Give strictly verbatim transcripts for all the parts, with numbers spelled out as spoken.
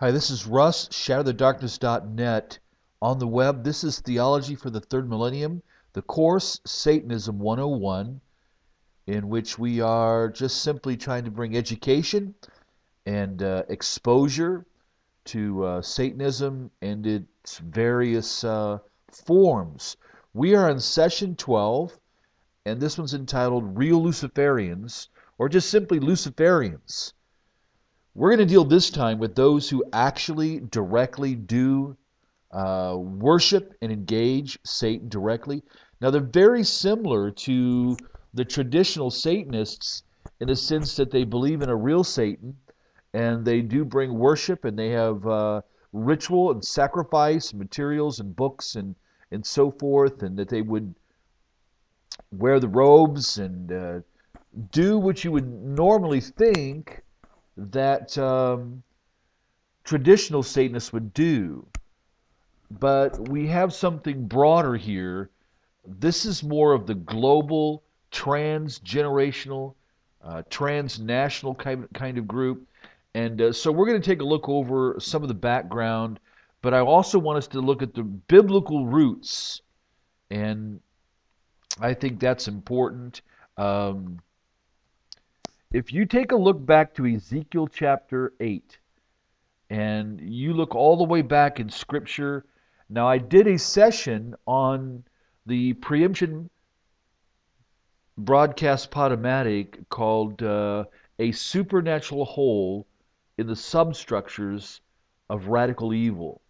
Hi, this is Russ, shadow the darkness dot net. On the web, this is Theology for the Third Millennium, the course Satanism one oh one, in which we are just simply trying to bring education and uh, exposure to uh, Satanism and its various uh, forms. We are in session twelve, and this one's entitled Real Luciferians, or just simply Luciferians. We're going to deal this time with those who actually directly do uh, worship and engage Satan directly. Now, they're very similar to the traditional Satanists in the sense that they believe in a real Satan, and they do bring worship, and they have uh, ritual and sacrifice, materials and books and, and so forth, and that they would wear the robes and uh, do what you would normally think that um, traditional Satanists would do. But we have something broader here. This is more of the global, trans-generational, uh, transnational kind of, kind of group. And uh, so we're going to take a look over some of the background, but I also want us to look at the biblical roots. And I think that's important. Um, If you take a look back to Ezekiel chapter eight, and you look all the way back in Scripture, now I did a session on the preemption broadcast Podomatic called uh, A Supernatural Hole in the Substructures of Radical Evil.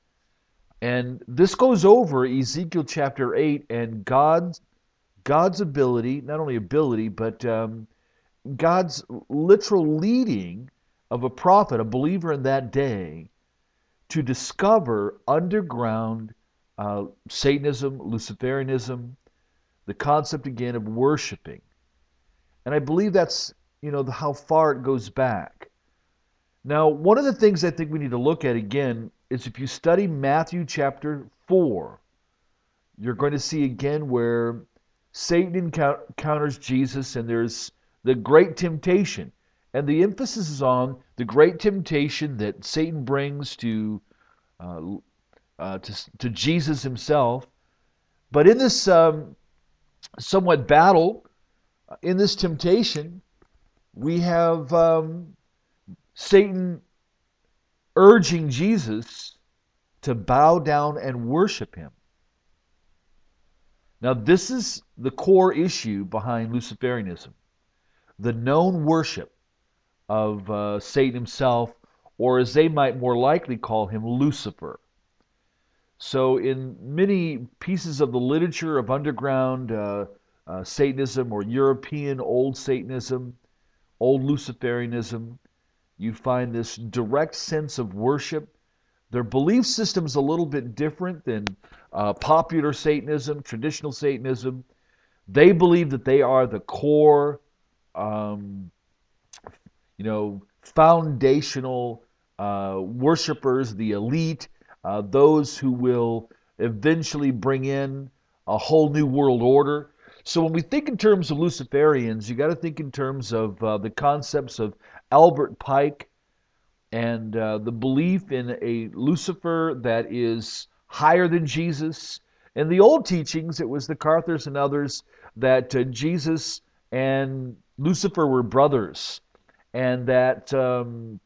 And this goes over Ezekiel chapter eight and God's, God's ability, not only ability, but um, God's literal leading of a prophet, a believer in that day, to discover underground uh, Satanism, Luciferianism, the concept again of worshiping. And I believe that's, you know, how far it goes back. Now, one of the things I think we need to look at again is if you study Matthew chapter four, you're going to see again where Satan encounters Jesus, and there's the great temptation. And the emphasis is on the great temptation that Satan brings to uh, uh, to, to Jesus himself. But in this um, somewhat battle, in this temptation, we have um, Satan urging Jesus to bow down and worship him. Now, this is the core issue behind Luciferianism. The known worship of uh, Satan himself, or as they might more likely call him, Lucifer. So in many pieces of the literature of underground uh, uh, Satanism or European old Satanism, old Luciferianism, you find this direct sense of worship. Their belief system's a little bit different than uh, popular Satanism, traditional Satanism. They believe that they are the core Um, you know, foundational uh, worshipers, the elite, uh, those who will eventually bring in a whole new world order. So when we think in terms of Luciferians, you got to think in terms of uh, the concepts of Albert Pike and uh, the belief in a Lucifer that is higher than Jesus. In the old teachings, it was the Carthers and others that uh, Jesus and Lucifer were brothers, and that um,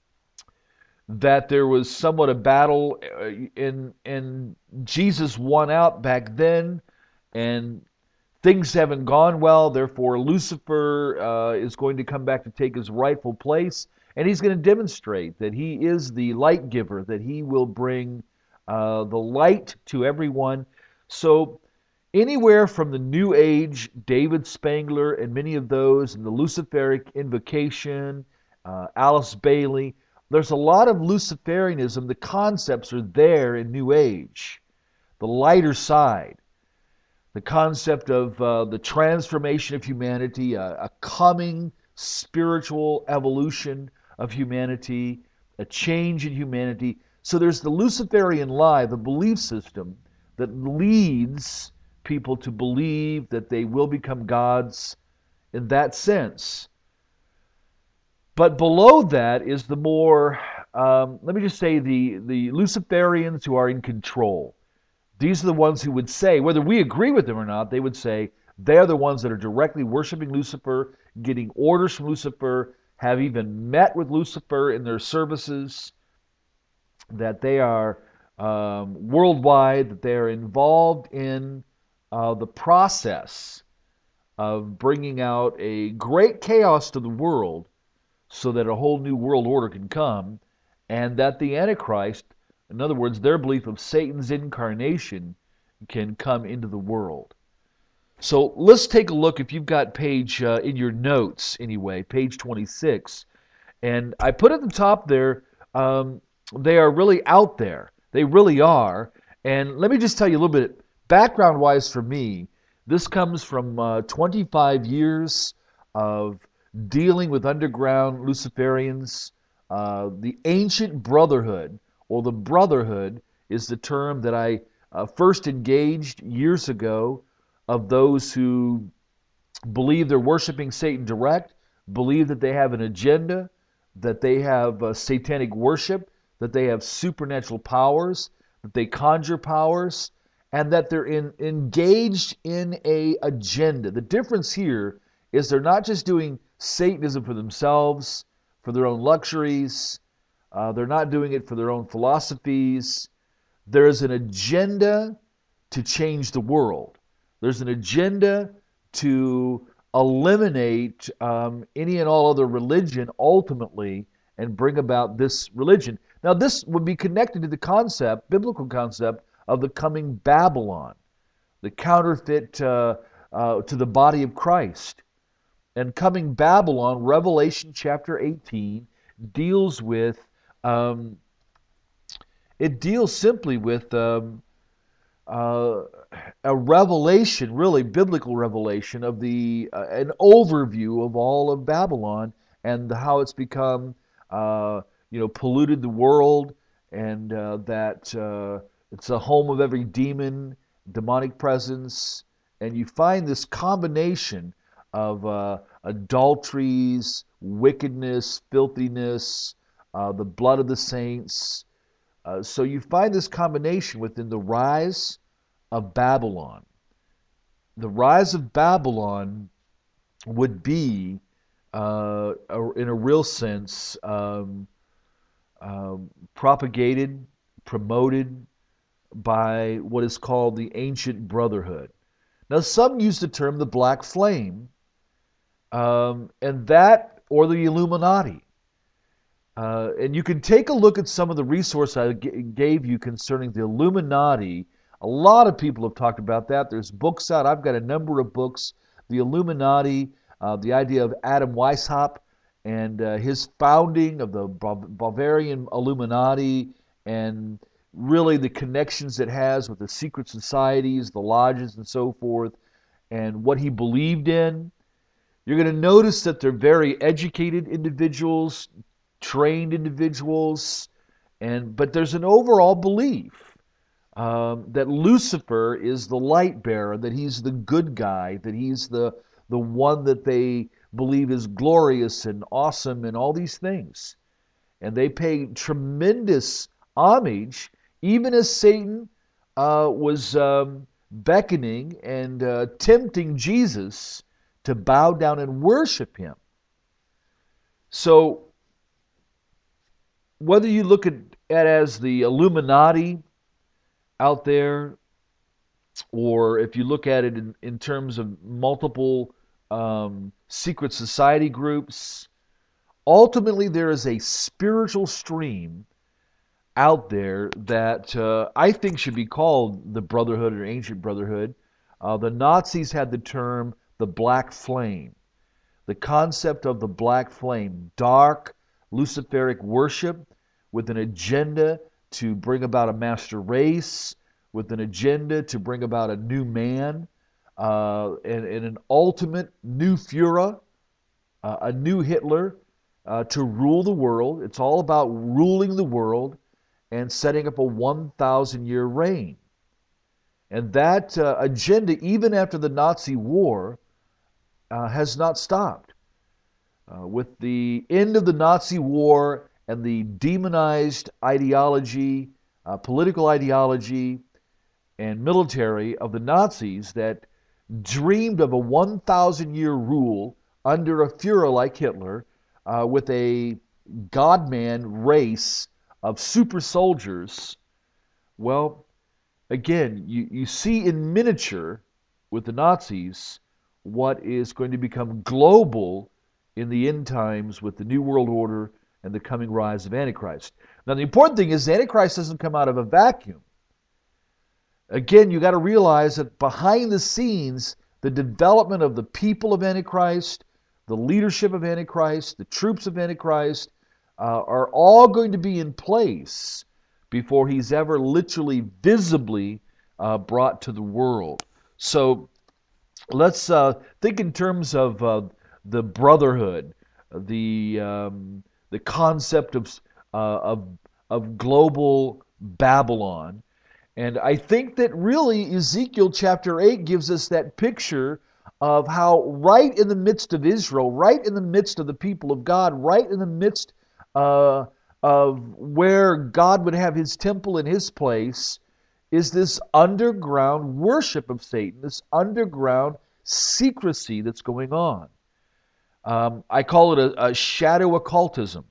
that there was somewhat a battle, and and Jesus won out back then, and things haven't gone well. Therefore, Lucifer uh, is going to come back to take his rightful place, and he's going to demonstrate that he is the light giver, that he will bring uh, the light to everyone. So anywhere from the New Age, David Spangler, and many of those, and the Luciferic Invocation, uh, Alice Bailey, there's a lot of Luciferianism. The concepts are there in New Age. The lighter side, the concept of uh, the transformation of humanity, a, a coming spiritual evolution of humanity, a change in humanity. So there's the Luciferian lie, the belief system that leads people to believe that they will become gods in that sense. But below that is the more um, let me just say the, the Luciferians who are in control. These are the ones who would say, whether we agree with them or not, they would say they're the ones that are directly worshiping Lucifer, getting orders from Lucifer, have even met with Lucifer in their services, that they are um, worldwide, that they are involved in uh, the process of bringing out a great chaos to the world so that a whole new world order can come, and that the Antichrist, in other words, their belief of Satan's incarnation, can come into the world. So let's take a look, if you've got page, uh, in your notes anyway, page twenty-six. And I put at the top there, um, they are really out there. They really are. And let me just tell you a little bit, background-wise for me, this comes from uh, twenty-five years of dealing with underground Luciferians. Uh, the Ancient Brotherhood, or the Brotherhood, is the term that I uh, first engaged years ago, of those who believe they're worshiping Satan direct, believe that they have an agenda, that they have uh, satanic worship, that they have supernatural powers, that they conjure powers, and that they're in, engaged in a agenda. The difference here is they're not just doing Satanism for themselves, for their own luxuries. Uh, they're not doing it for their own philosophies. There is an agenda to change the world. There's an agenda to eliminate um, any and all other religion ultimately and bring about this religion. Now, this would be connected to the concept, biblical concept, of the coming Babylon, the counterfeit uh, uh, to the body of Christ. And coming Babylon, Revelation chapter eighteen, deals with, um, it deals simply with um, uh, a revelation, really biblical revelation, of the uh, an overview of all of Babylon and how it's become, uh, you know, polluted the world, and uh, that uh, it's a home of every demon, demonic presence, and you find this combination of uh, adulteries, wickedness, filthiness, uh, the blood of the saints. Uh, so you find this combination within the rise of Babylon. The rise of Babylon would be, uh, in a real sense, um, uh, propagated, promoted by what is called the Ancient Brotherhood. Now, some use the term the Black Flame, um, and that, or the Illuminati. Uh, and you can take a look at some of the resources I g- gave you concerning the Illuminati. A lot of people have talked about that. There's books out. I've got a number of books. The Illuminati, uh, the idea of Adam Weishaupt and uh, his founding of the Bavarian Illuminati, and really the connections it has with the secret societies, the lodges, and so forth, and what he believed in. You're going to notice that they're very educated individuals, trained individuals, and but there's an overall belief um, that Lucifer is the light bearer, that he's the good guy, that he's the the one that they believe is glorious and awesome and all these things. And they pay tremendous homage, even as Satan uh, was um, beckoning and uh, tempting Jesus to bow down and worship him. So, whether you look at it as the Illuminati out there, or if you look at it in, in terms of multiple um, secret society groups, ultimately there is a spiritual stream out there that uh, I think should be called the Brotherhood or Ancient Brotherhood. Uh, the Nazis had the term the Black Flame. The concept of the Black Flame, dark Luciferic worship with an agenda to bring about a master race, with an agenda to bring about a new man, uh, and, and an ultimate new Führer, uh, a new Hitler, uh, to rule the world. It's all about ruling the world and setting up a one thousand year reign. And that uh, agenda, even after the Nazi war, uh, has not stopped. Uh, with the end of the Nazi war and the demonized ideology, uh, political ideology, and military of the Nazis that dreamed of a one thousand year rule under a Führer like Hitler, uh, with a God-man race of super soldiers. Well, again, you, you see in miniature with the Nazis what is going to become global in the end times with the New World Order and the coming rise of Antichrist. Now, the important thing is the Antichrist doesn't come out of a vacuum. Again, you got to realize that behind the scenes, the development of the people of Antichrist, the leadership of Antichrist, the troops of Antichrist, uh, are all going to be in place before he's ever literally, visibly uh, brought to the world. So let's uh, think in terms of uh, the brotherhood, the um, the concept of uh, of of global Babylon. And I think that really Ezekiel chapter eight gives us that picture of how right in the midst of Israel, right in the midst of the people of God, right in the midst uh, of where God would have his temple and his place, is this underground worship of Satan, this underground secrecy that's going on. Um, I call it a, a shadow occultism.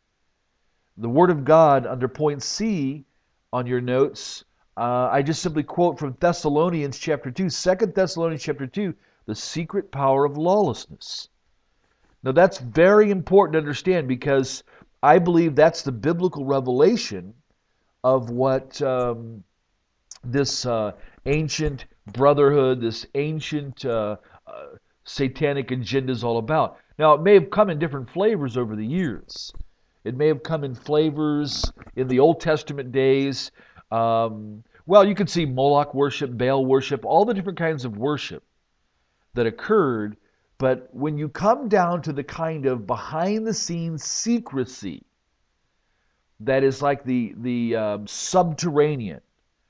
The Word of God under point C on your notes, uh, I just simply quote from Thessalonians chapter two, Second Thessalonians chapter two, the secret power of lawlessness. Now that's very important to understand because I believe that's the biblical revelation of what um, this uh, ancient brotherhood, this ancient uh, uh, satanic agenda is all about. Now, it may have come in different flavors over the years. It may have come in flavors in the Old Testament days. Um, well, you could see Moloch worship, Baal worship, all the different kinds of worship that occurred. But when you come down to the kind of behind-the-scenes secrecy that is like the, the um, subterranean,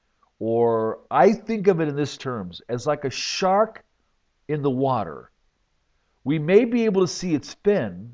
or I think of it in this terms, as like a shark in the water. We may be able to see its fin,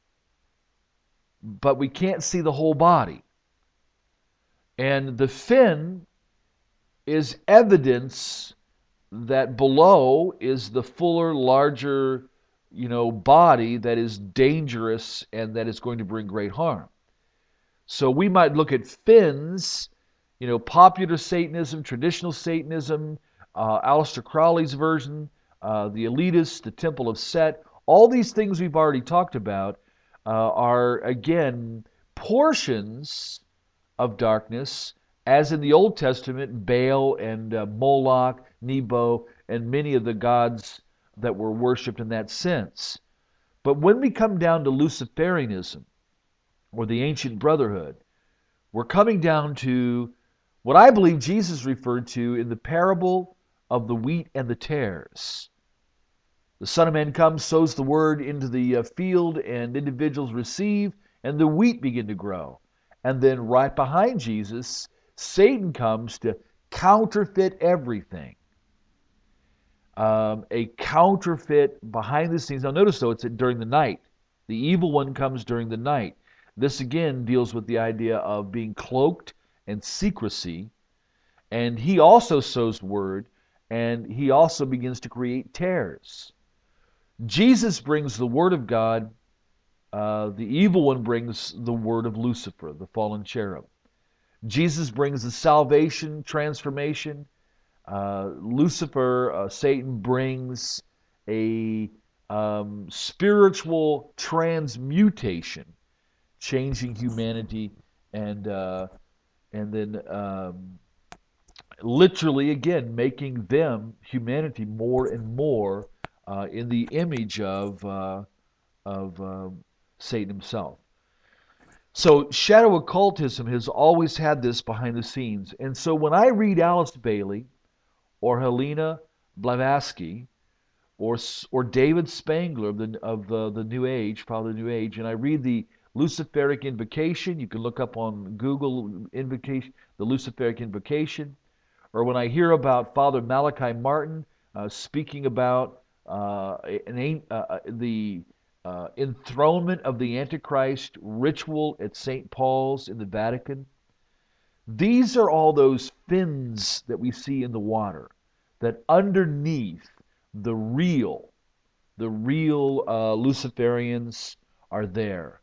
but we can't see the whole body. And the fin is evidence that below is the fuller, larger, you know, body that is dangerous and that is going to bring great harm. So we might look at fins, you know, popular Satanism, traditional Satanism, uh, Aleister Crowley's version, uh, the elitists, the Temple of Set, all these things we've already talked about uh, are, again, portions of darkness, as in the Old Testament, Baal and uh, Moloch, Nebo, and many of the gods that were worshipped in that sense. But when we come down to Luciferianism, or the ancient brotherhood, we're coming down to what I believe Jesus referred to in the parable of the wheat and the tares. The Son of Man comes, sows the word into the uh, field, and individuals receive, and the wheat begin to grow. And then right behind Jesus, Satan comes to counterfeit everything. Um, a counterfeit behind the scenes. Now notice though, it's during the night. The evil one comes during the night. This again deals with the idea of being cloaked and secrecy. And he also sows word, and he also begins to create tares. Jesus brings the word of God. Uh, the evil one brings the word of Lucifer, the fallen cherub. Jesus brings the salvation, transformation. Uh, Lucifer, uh, Satan, brings a um, spiritual transmutation, changing humanity, and uh, and then um, literally again making them, humanity, more and more uh, in the image of uh, of uh, Satan himself. So shadow occultism has always had this behind the scenes, and so when I read Alice Bailey or Helena Blavatsky or or David Spangler of the of the, the New Age, Father of the New Age, and I read the Luciferic Invocation. You can look up on Google invocation, the Luciferic Invocation. Or when I hear about Father Malachi Martin uh, speaking about uh, an, uh, the uh, enthronement of the Antichrist ritual at Saint Paul's in the Vatican. These are all those fins that we see in the water, that underneath the real, the real uh, Luciferians are there.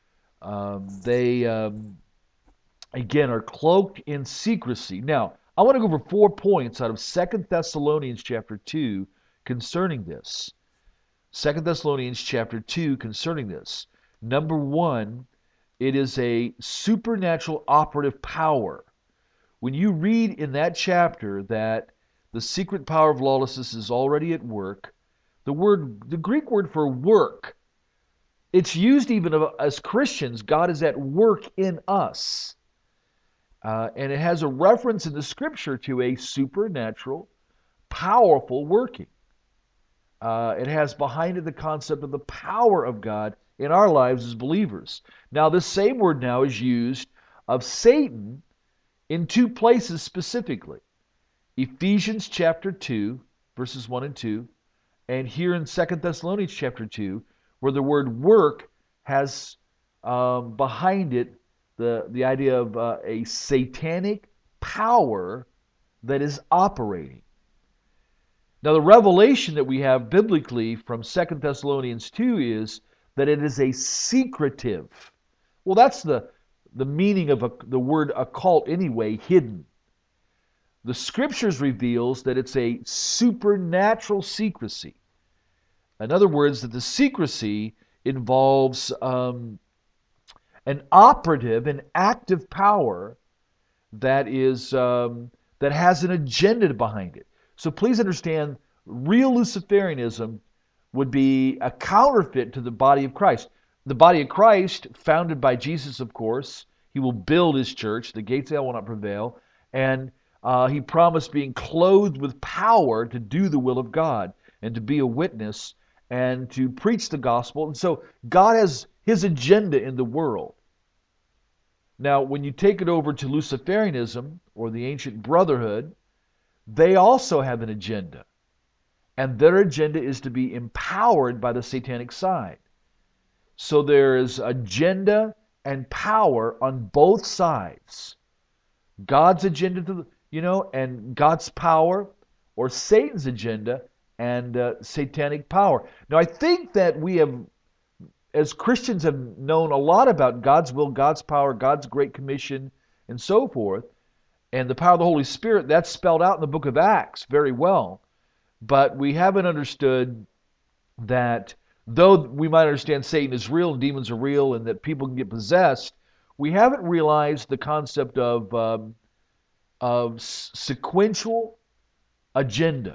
Um, they, um, again, are cloaked in secrecy. Now, I want to go over four points out of Second Thessalonians chapter two concerning this. Second Thessalonians chapter two concerning this. Number one, it is a supernatural operative power. When you read in that chapter that the secret power of lawlessness is already at work, the word, the Greek word for work, it's used even as Christians. God is at work in us. Uh, and it has a reference in the Scripture to a supernatural, powerful working. Uh, it has behind it the concept of the power of God in our lives as believers. Now, this same word now is used of Satan in two places specifically. Ephesians chapter two, verses one and two, and here in Second Thessalonians chapter two, where the word work has um, behind it the, the idea of uh, a satanic power that is operating. Now, the revelation that we have biblically from Second Thessalonians two is that it is a secretive. Well, that's the, the meaning of a, the word occult anyway, hidden. The Scriptures reveals that it's a supernatural secrecy. In other words, that the secrecy involves um, an operative, an active power that is um, that has an agenda behind it. So please understand, real Luciferianism would be a counterfeit to the body of Christ. The body of Christ, founded by Jesus, of course, He will build His church. The gates of hell will not prevail. And uh, He promised being clothed with power to do the will of God and to be a witness and to preach the gospel. And so God has His agenda in the world. Now, when you take it over to Luciferianism or the ancient brotherhood, they also have an agenda. And their agenda is to be empowered by the satanic side. So there is agenda and power on both sides. God's agenda, to, you know, and God's power, or Satan's agenda and uh, satanic power. Now, I think that we have, as Christians, have known a lot about God's will, God's power, God's great commission, and so forth. And the power of the Holy Spirit, that's spelled out in the book of Acts very well. But we haven't understood that though we might understand Satan is real and demons are real and that people can get possessed, we haven't realized the concept of, um, of sequential agenda.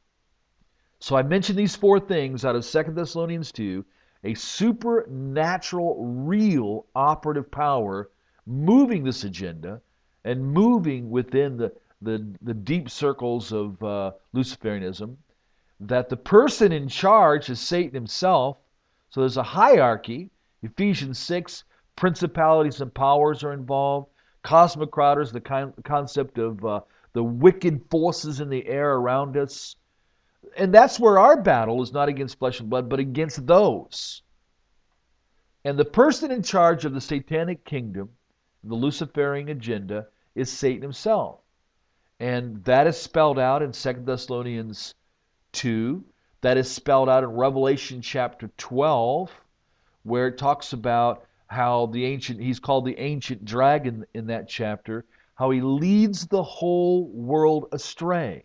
So I mentioned these four things out of Second Thessalonians two, a supernatural, real operative power moving this agenda and moving within the, the, the deep circles of uh, Luciferianism, that the person in charge is Satan himself. So there's a hierarchy. Ephesians six, principalities and powers are involved. Cosmic crowders, the con- concept of uh, the wicked forces in the air around us. And that's where our battle is not against flesh and blood, but against those. And the person in charge of the satanic kingdom, the Luciferian agenda, is Satan himself. And that is spelled out in Second Thessalonians two. That is spelled out in Revelation chapter twelve, where it talks about how the ancient, he's called the ancient dragon in that chapter, how he leads the whole world astray.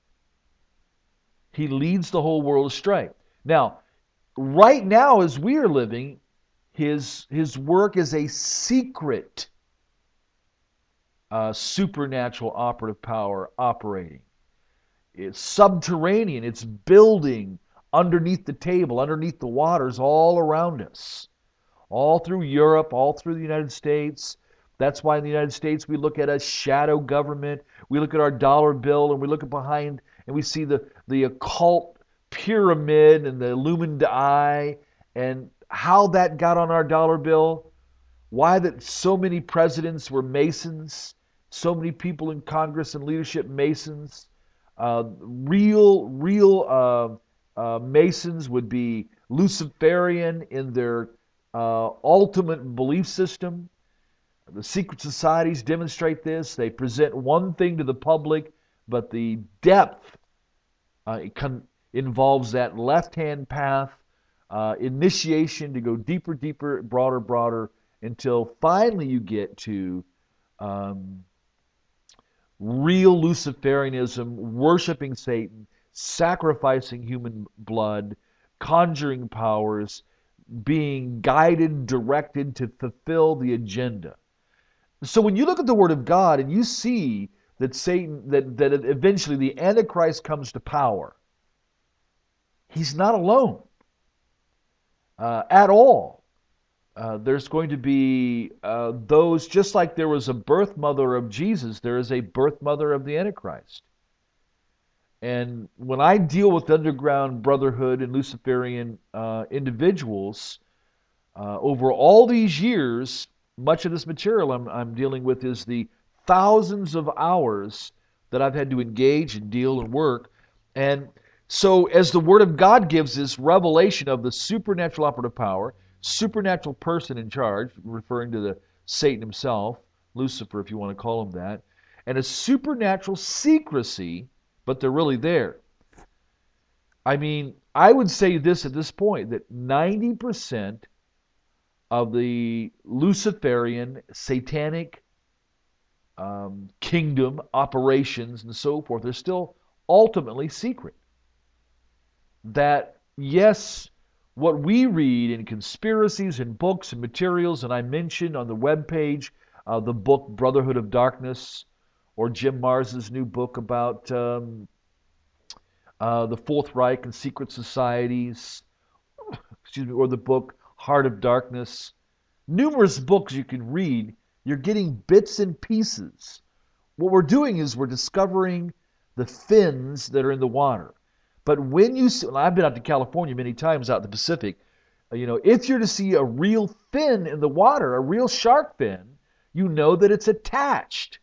He leads the whole world astray. Now, right now as we are living, his, his work is a secret uh, supernatural operative power operating. It's subterranean. It's building underneath the table, underneath the waters, all around us. All through Europe, all through the United States. That's why in the United States we look at a shadow government. We look at our dollar bill and we look at behind and we see the, the occult pyramid and the illumined eye and how that got on our dollar bill. Why that so many presidents were Masons. So many people in Congress and leadership Masons. Uh, real, real uh, uh, Masons would be Luciferian in their uh, ultimate belief system. The secret societies demonstrate this. They present one thing to the public, but the depth uh, con- involves that left-hand path, uh, initiation to go deeper, deeper, broader, broader, until finally you get to um, real Luciferianism, worshiping Satan, sacrificing human blood, conjuring powers, being guided, directed to fulfill the agenda. So when you look at the Word of God and you see that Satan, that, that eventually the Antichrist comes to power, he's not alone uh, at all. Uh, there's going to be uh, those, just like there was a birth mother of Jesus, there is a birth mother of the Antichrist. And when I deal with underground brotherhood and Luciferian uh, individuals, uh, over all these years, much of this material I'm, I'm dealing with is the thousands of hours that I've had to engage and deal and work. And so as the Word of God gives this revelation of the supernatural operative power, supernatural person in charge, referring to the Satan himself, Lucifer if you want to call him that, and a supernatural secrecy, but they're really there. I mean, I would say this at this point, that ninety percent of the Luciferian, satanic um, kingdom operations and so forth are still ultimately secret. That, yes, what we read in conspiracies and books and materials, and I mentioned on the webpage uh, the book Brotherhood of Darkness, or Jim Mars's new book about um, uh, the Fourth Reich and secret societies, excuse me, or the book Heart of Darkness. Numerous books you can read. You're getting bits and pieces. What we're doing is we're discovering the fins that are in the water. But when you see, I've been out to California many times, out in the Pacific, you know, if you're to see a real fin in the water, a real shark fin, you know that it's attached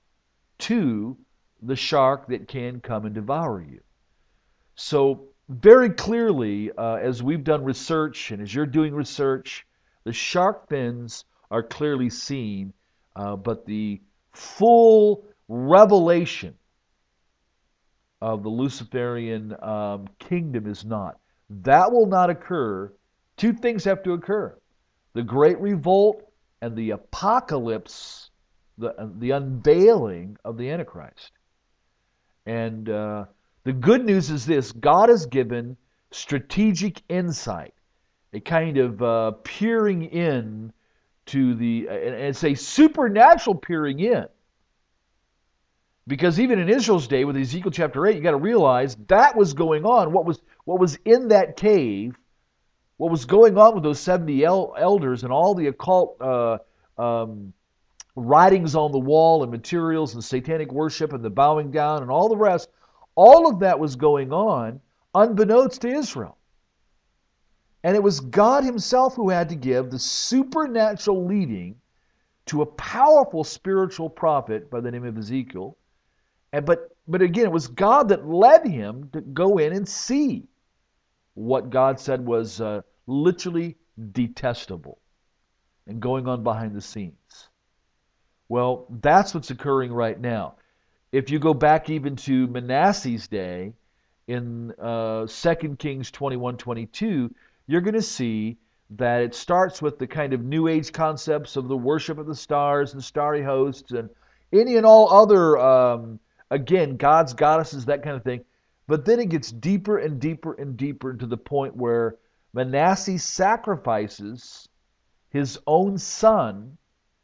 to the shark that can come and devour you. So very clearly, uh, as we've done research and as you're doing research, the shark fins are clearly seen, uh, but the full revelation of the Luciferian um, kingdom is not. That will not occur. Two things have to occur: the great revolt and the apocalypse, the, the unveiling of the Antichrist. And uh, the good news is this: God has given strategic insight, a kind of uh, peering in to the, and it's a supernatural peering in. Because even in Israel's day, with Ezekiel chapter eight, you got to realize that was going on. What was what was in that cave, what was going on with those seventy el- elders and all the occult uh, um, writings on the wall and materials and satanic worship and the bowing down and all the rest, all of that was going on unbeknownst to Israel. And it was God himself who had to give the supernatural leading to a powerful spiritual prophet by the name of Ezekiel. And but but again, it was God that led him to go in and see what God said was uh, literally detestable and going on behind the scenes. Well, that's what's occurring right now. If you go back even to Manasseh's day, in uh, Second Kings twenty-one twenty-two, you're going to see that it starts with the kind of New Age concepts of the worship of the stars and starry hosts and any and all other, um, again, gods, goddesses, that kind of thing. But then it gets deeper and deeper and deeper to the point where Manasseh sacrifices his own son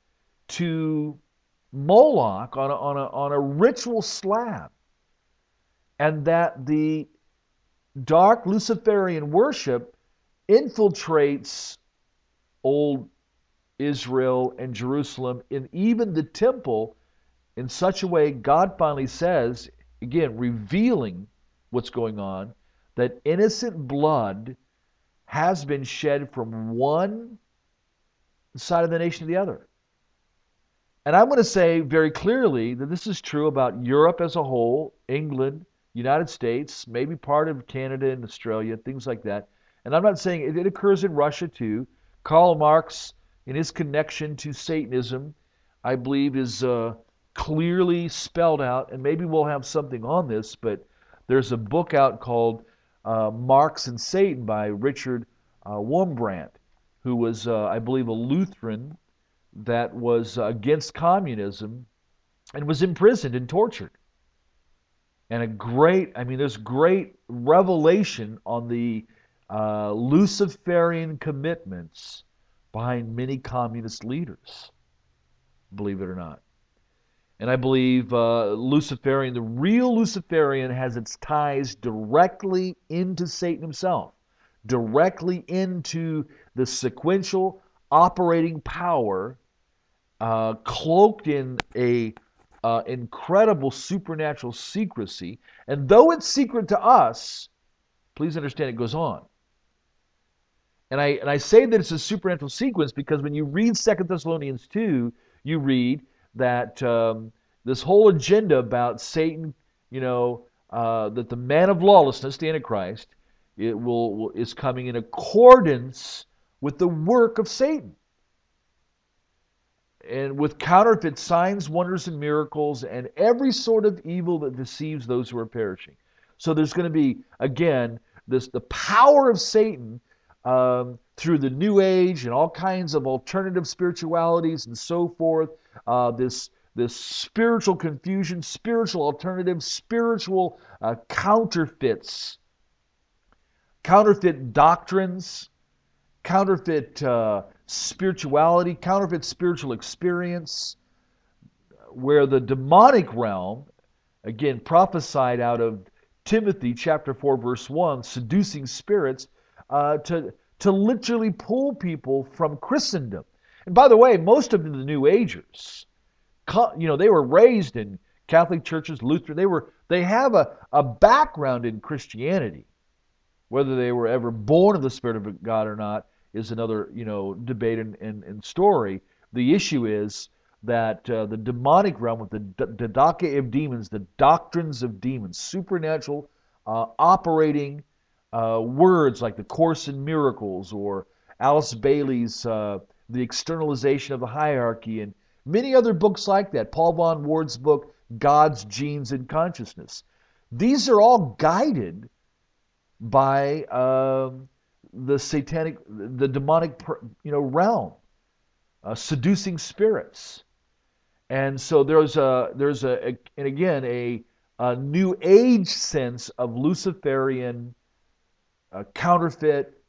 to Moloch on a, on a, on a ritual slab. And that the dark Luciferian worship infiltrates old Israel and Jerusalem, and even the temple, in such a way God finally says, again, revealing what's going on, that innocent blood has been shed from one side of the nation to the other. And I'm going to say very clearly that this is true about Europe as a whole, England, United States, maybe part of Canada and Australia, things like that. And I'm not saying it, it occurs in Russia too. Karl Marx, in his connection to Satanism, I believe is uh, clearly spelled out, and maybe we'll have something on this, but there's a book out called uh, Marx and Satan by Richard uh, Wurmbrand, who was, uh, I believe, a Lutheran that was uh, against communism and was imprisoned and tortured. And a great, I mean, there's great revelation on the uh, Luciferian commitments behind many communist leaders, believe it or not. And I believe uh, Luciferian, the real Luciferian, has its ties directly into Satan himself, directly into the sequential operating power uh, cloaked in a uh, incredible supernatural secrecy. And though it's secret to us, please understand it goes on. And I and I say that it's a supernatural sequence because when you read Second Thessalonians two, you read that um, this whole agenda about Satan, you know, uh, that the man of lawlessness, the Antichrist, it will, will is coming in accordance with the work of Satan, and with counterfeit signs, wonders, and miracles, and every sort of evil that deceives those who are perishing. So there's going to be, again, this the power of Satan um, through the New Age and all kinds of alternative spiritualities and so forth. Uh, this this spiritual confusion, spiritual alternatives, spiritual uh, counterfeits, counterfeit doctrines, counterfeit uh, spirituality, counterfeit spiritual experience, where the demonic realm, again prophesied out of Timothy chapter four verse one, seducing spirits uh, to, to literally pull people from Christendom. And by the way, most of the New Agers, you know, they were raised in Catholic churches, Lutheran, they were they have a, a background in Christianity. Whether they were ever born of the Spirit of God or not is another, you know, debate and, and, and story. The issue is that uh, the demonic realm with the didache of demons, the doctrines of demons, supernatural uh, operating uh, words like the Course in Miracles or Alice Bailey's uh, The Externalization of the Hierarchy, and many other books like that. Paul Von Ward's book, God's Genes and Consciousness. These are all guided by uh, the satanic, the demonic, you know, realm, uh, seducing spirits, and so there's a there's a, a and again a, a New Age sense of Luciferian uh, counterfeit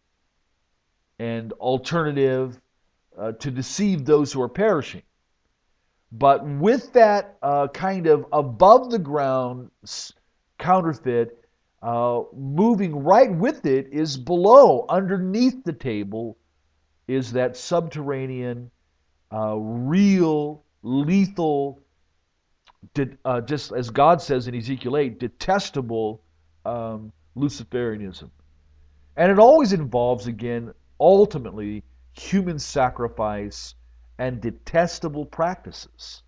and alternative uh, to deceive those who are perishing. But with that uh, kind of above the ground counterfeit. Uh, moving right with it is below, underneath the table, is that subterranean, uh, real, lethal, de- uh, just as God says in Ezekiel eight, detestable um, Luciferianism. And it always involves, again, ultimately, human sacrifice and detestable practices.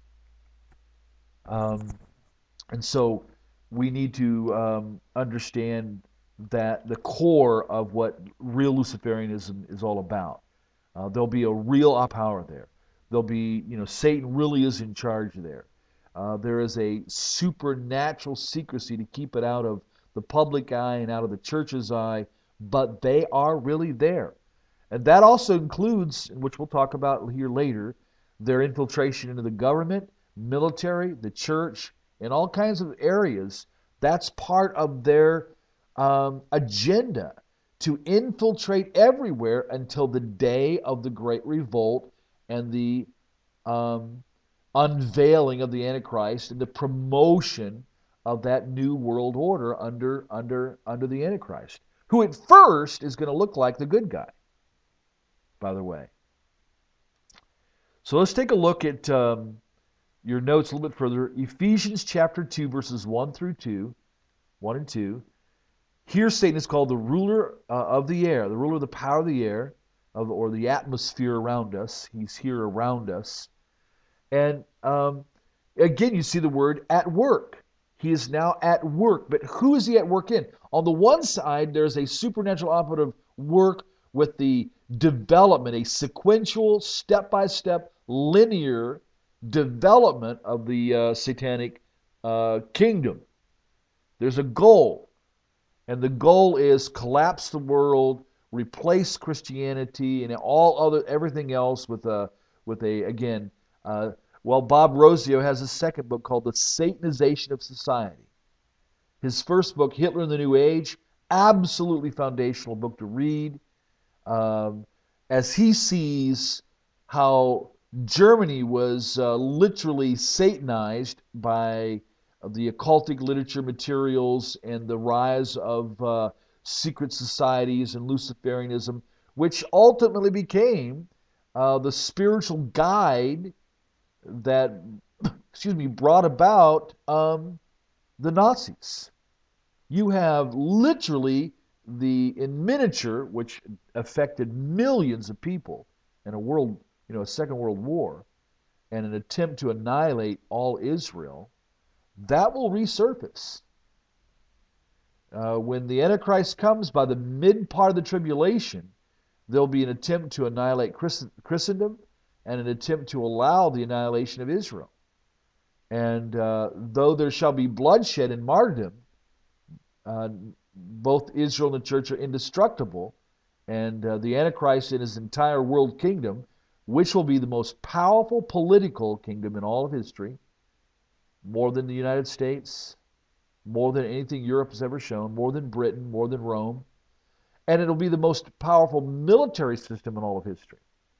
Um, and so, we need to um, understand that the core of what real Luciferianism is all about. Uh, there'll be a real power there. There'll be, you know, Satan really is in charge there. Uh, there is a supernatural secrecy to keep it out of the public eye and out of the church's eye, but they are really there. And that also includes, which we'll talk about here later, their infiltration into the government, military, the church, in all kinds of areas. That's part of their um, agenda, to infiltrate everywhere until the day of the great revolt and the um, unveiling of the Antichrist and the promotion of that new world order under under under the Antichrist, who at first is going to look like the good guy, by the way. So let's take a look at um, your notes a little bit further. Ephesians chapter two, verses one through two, one and two. Here Satan is called the ruler uh, of the air, the ruler of the power of the air, of, or the atmosphere around us. He's here around us. And um, again, you see the word at work. He is now at work. But who is he at work in? On the one side, there's a supernatural operative work with the development, a sequential, step-by-step, linear development of the uh, satanic uh, kingdom. There's a goal, and the goal is collapse the world, replace Christianity and all other everything else with a with a again. Uh, well, Bob Rosio has a second book called The Satanization of Society. His first book, Hitler in the New Age, absolutely foundational book to read, um, as he sees how Germany was uh, literally Satanized by the occultic literature materials and the rise of uh, secret societies and Luciferianism, which ultimately became uh, the spiritual guide that, excuse me, brought about um, the Nazis. You have literally the, in miniature, which affected millions of people in a world, you know, a Second World War, and an attempt to annihilate all Israel, that will resurface. Uh, when the Antichrist comes by the mid part of the tribulation, there'll be an attempt to annihilate Christendom and an attempt to allow the annihilation of Israel. And uh, though there shall be bloodshed and martyrdom, uh, both Israel and the church are indestructible, and uh, the Antichrist in his entire world kingdom, which will be the most powerful political kingdom in all of history, more than the United States, more than anything Europe has ever shown, more than Britain, more than Rome, and it'll be the most powerful military system in all of history.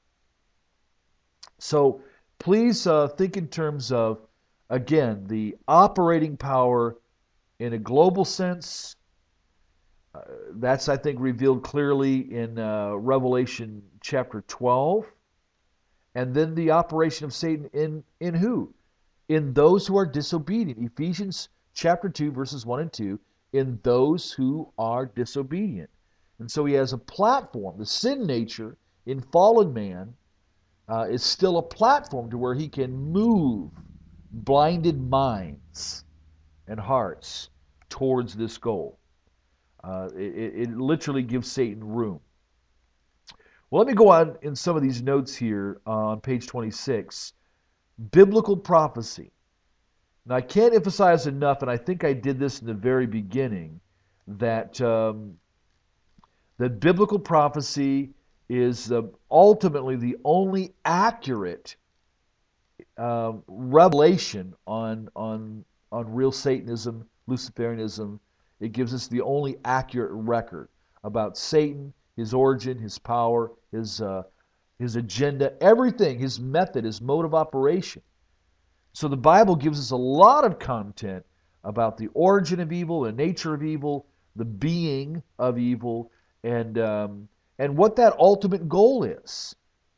So please uh, think in terms of, again, the operating power in a global sense. Uh, that's, I think, revealed clearly in uh, Revelation chapter twelve. And then the operation of Satan in, in who? In those who are disobedient. Ephesians chapter two, verses one and two, in those who are disobedient. And so he has a platform. The sin nature in fallen man uh, is still a platform to where he can move blinded minds and hearts towards this goal. Uh, it, it literally gives Satan room. Well, let me go on in some of these notes here on page twenty-six. Biblical prophecy. Now, I can't emphasize enough, and I think I did this in the very beginning, that um, that biblical prophecy is uh, ultimately the only accurate uh, revelation on on on real Satanism, Luciferianism. It gives us the only accurate record about Satan, his origin, his power, his uh, his agenda, everything, his method, his mode of operation. So the Bible gives us a lot of content about the origin of evil, the nature of evil, the being of evil, and um, and what that ultimate goal is.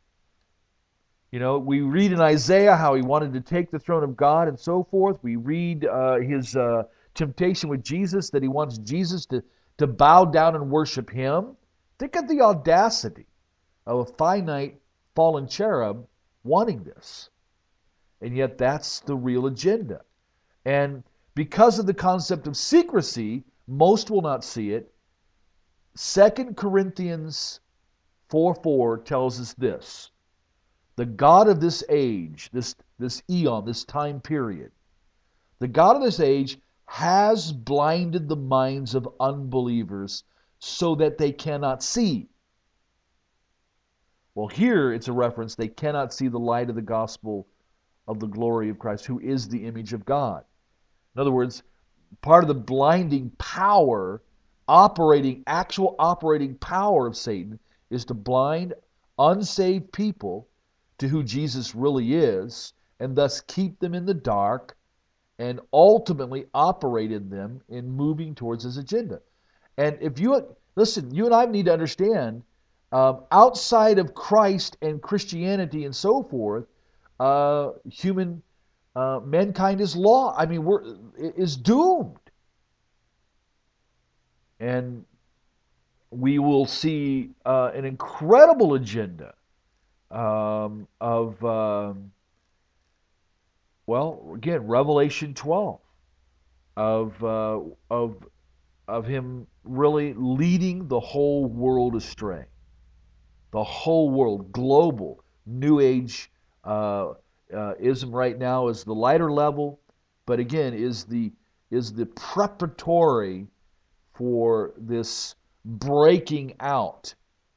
You know, we read in Isaiah how he wanted to take the throne of God and so forth. We read uh, his uh, temptation with Jesus, that he wants Jesus to, to bow down and worship him. Think of the audacity of a finite fallen cherub wanting this. And yet that's the real agenda. And because of the concept of secrecy, most will not see it. Second Corinthians four four tells us this. The God of this age, this, this eon, this time period, the God of this age has blinded the minds of unbelievers so that they cannot see. Well, here it's a reference, they cannot see the light of the gospel of the glory of Christ, who is the image of God. In other words, part of the blinding power, operating, actual operating power of Satan is to blind unsaved people to who Jesus really is, and thus keep them in the dark and ultimately operate in them in moving towards his agenda. And if you, listen, you and I need to understand, um, outside of Christ and Christianity and so forth, uh, human, uh, mankind is law. I mean, we're is doomed. And we will see uh, an incredible agenda um, of, um, well, again, Revelation twelve, of uh, of of him really leading the whole world astray. The whole world, global, New Age uh, uh, ism right now is the lighter level, but again is the is the preparatory for this breaking out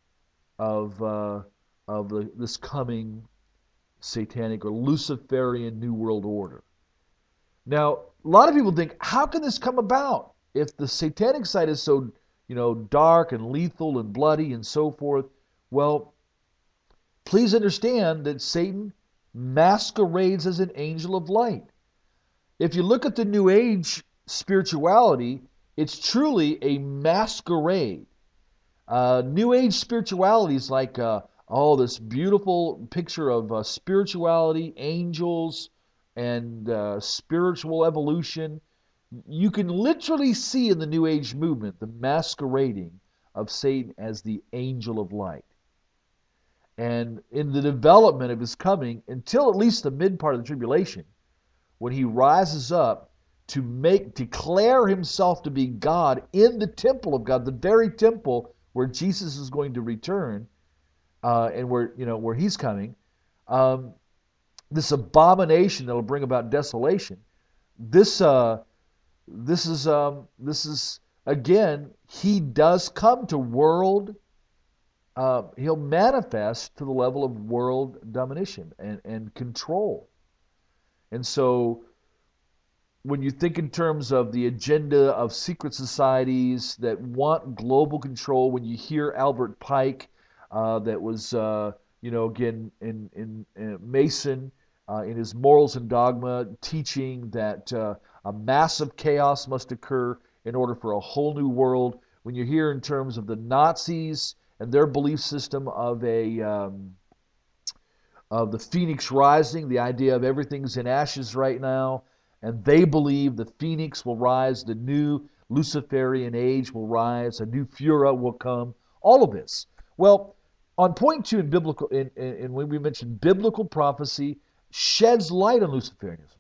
of uh, of the, this coming satanic or Luciferian New World Order. Now, a lot of people think, how can this come about? If the satanic side is so, you know, dark and lethal and bloody and so forth, well, please understand that Satan masquerades as an angel of light. If you look at the New Age spirituality, it's truly a masquerade. Uh, New Age spirituality is like, uh, oh, this beautiful picture of uh, spirituality, angels, and uh, spiritual evolution. You can literally see in the New Age movement the masquerading of Satan as the angel of light. And in the development of his coming, until at least the mid part of the tribulation, when he rises up to make declare himself to be God in the temple of God, the very temple where Jesus is going to return, uh, and where you know where he's coming, um, this abomination that will bring about desolation. This uh, this is um, this is again, he does come to world. Uh, he'll manifest to the level of world domination and, and control. And so when you think in terms of the agenda of secret societies that want global control, when you hear Albert Pike, uh, that was, uh, you know, again, in, in, in Mason, uh, in his Morals and Dogma, teaching that uh, a massive chaos must occur in order for a whole new world. When you hear in terms of the Nazis and their belief system of a um, of the phoenix rising, the idea of everything's in ashes right now, and they believe the phoenix will rise, the new Luciferian age will rise, a new Fura will come. All of this. Well, on point two in biblical, in, in, in when we mentioned biblical prophecy, sheds light on Luciferianism.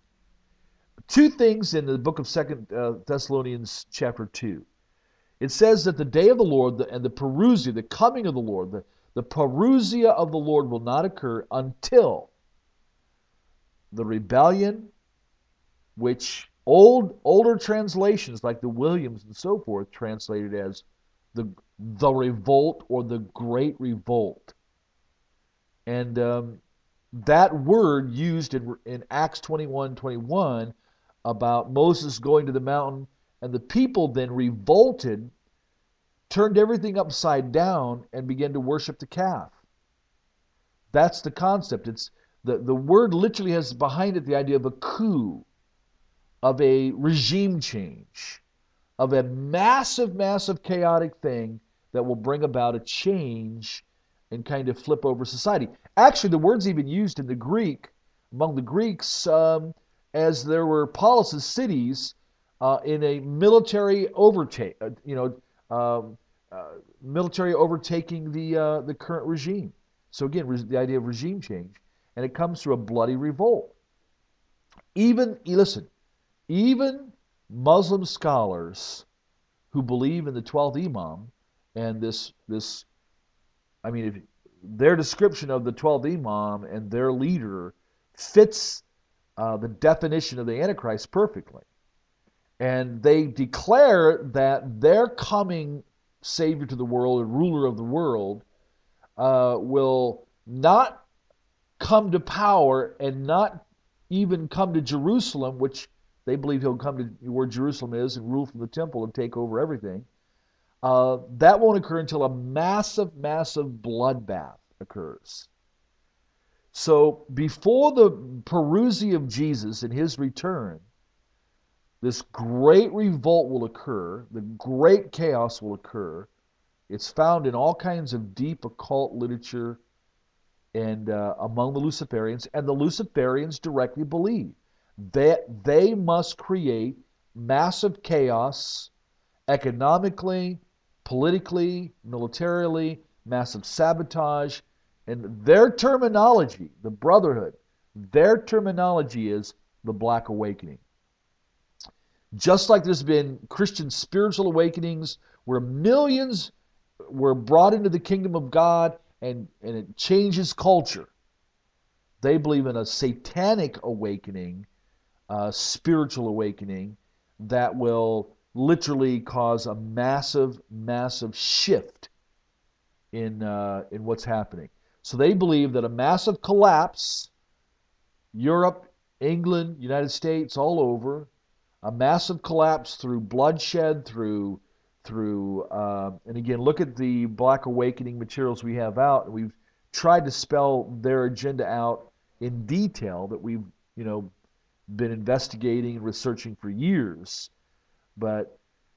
Two things in the book of Second uh, Thessalonians chapter two. It says that the day of the Lord and the parousia, the coming of the Lord, the, the parousia of the Lord will not occur until the rebellion, which old older translations like the Williams and so forth translated as the the revolt or the great revolt. And um, that word used in, in Acts twenty-one twenty-one about Moses going to the mountain and the people then revolted, turned everything upside down, and began to worship the calf. That's the concept. It's the, the word literally has behind it the idea of a coup, of a regime change, of a massive, massive chaotic thing that will bring about a change and kind of flip over society. Actually, the word's even used in the Greek, among the Greeks, um, as there were policies, cities, uh, in a military overtake, uh, you know, um, uh, military overtaking the uh, the current regime. So again, re- the idea of regime change, and it comes through a bloody revolt. Even listen, even Muslim scholars who believe in the twelfth Imam and this this, I mean, if their description of the twelfth Imam and their leader fits uh, the definition of the Antichrist perfectly. And they declare that their coming Savior to the world and ruler of the world uh, will not come to power and not even come to Jerusalem, which they believe he'll come to where Jerusalem is and rule from the temple and take over everything. Uh, that won't occur until a massive, massive bloodbath occurs. So before the parousia of Jesus and his return, this great revolt will occur, the great chaos will occur. It's found in all kinds of deep occult literature and uh, among the Luciferians, and the Luciferians directly believe that they must create massive chaos economically, politically, militarily, massive sabotage, and their terminology, the Brotherhood, their terminology is the Black Awakening. Just like there's been Christian spiritual awakenings where millions were brought into the kingdom of God and, and it changes culture. They believe in a satanic awakening, a spiritual awakening that will literally cause a massive, massive shift in uh, in what's happening. So they believe that a massive collapse, Europe, England, United States, all over, a massive collapse through bloodshed, through through uh, and again, look at the Black Awakening materials we have out. We've tried to spell their agenda out in detail that we've you know been investigating and researching for years, but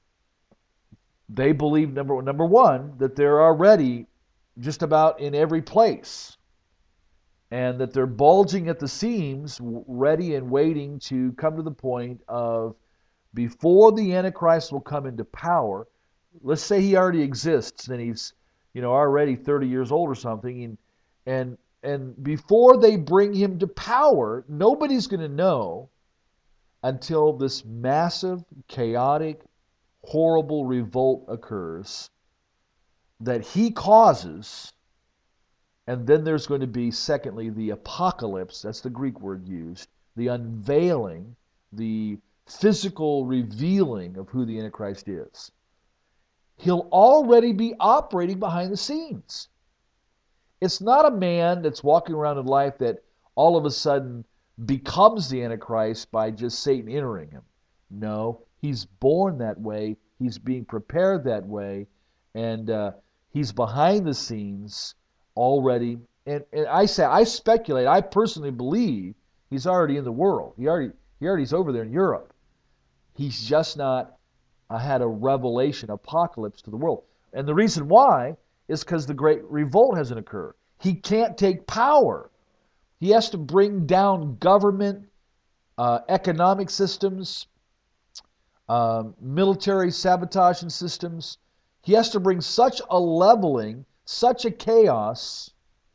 they believe number number one that they're already just about in every place, and that they're bulging at the seams, ready and waiting to come to the point of before the Antichrist will come into power. Let's say he already exists and he's you know already thirty years old or something, and and and before they bring him to power, nobody's going to know until this massive, chaotic, horrible revolt occurs that he causes. And then there's going to be, secondly, the apocalypse. That's the Greek word used. The unveiling, the physical revealing of who the Antichrist is. He'll already be operating behind the scenes. It's not a man that's walking around in life that all of a sudden becomes the Antichrist by just Satan entering him. No, he's born that way. He's being prepared that way. And uh, he's behind the scenes already. And, and I say, I speculate, I personally believe he's already in the world. He already, he already's over there in Europe. He's just not uh, had a revelation, apocalypse to the world. And the reason why is because the great revolt hasn't occurred. He can't take power. He has to bring down government, uh, economic systems, uh, military sabotaging systems. He has to bring such a leveling, such a chaos,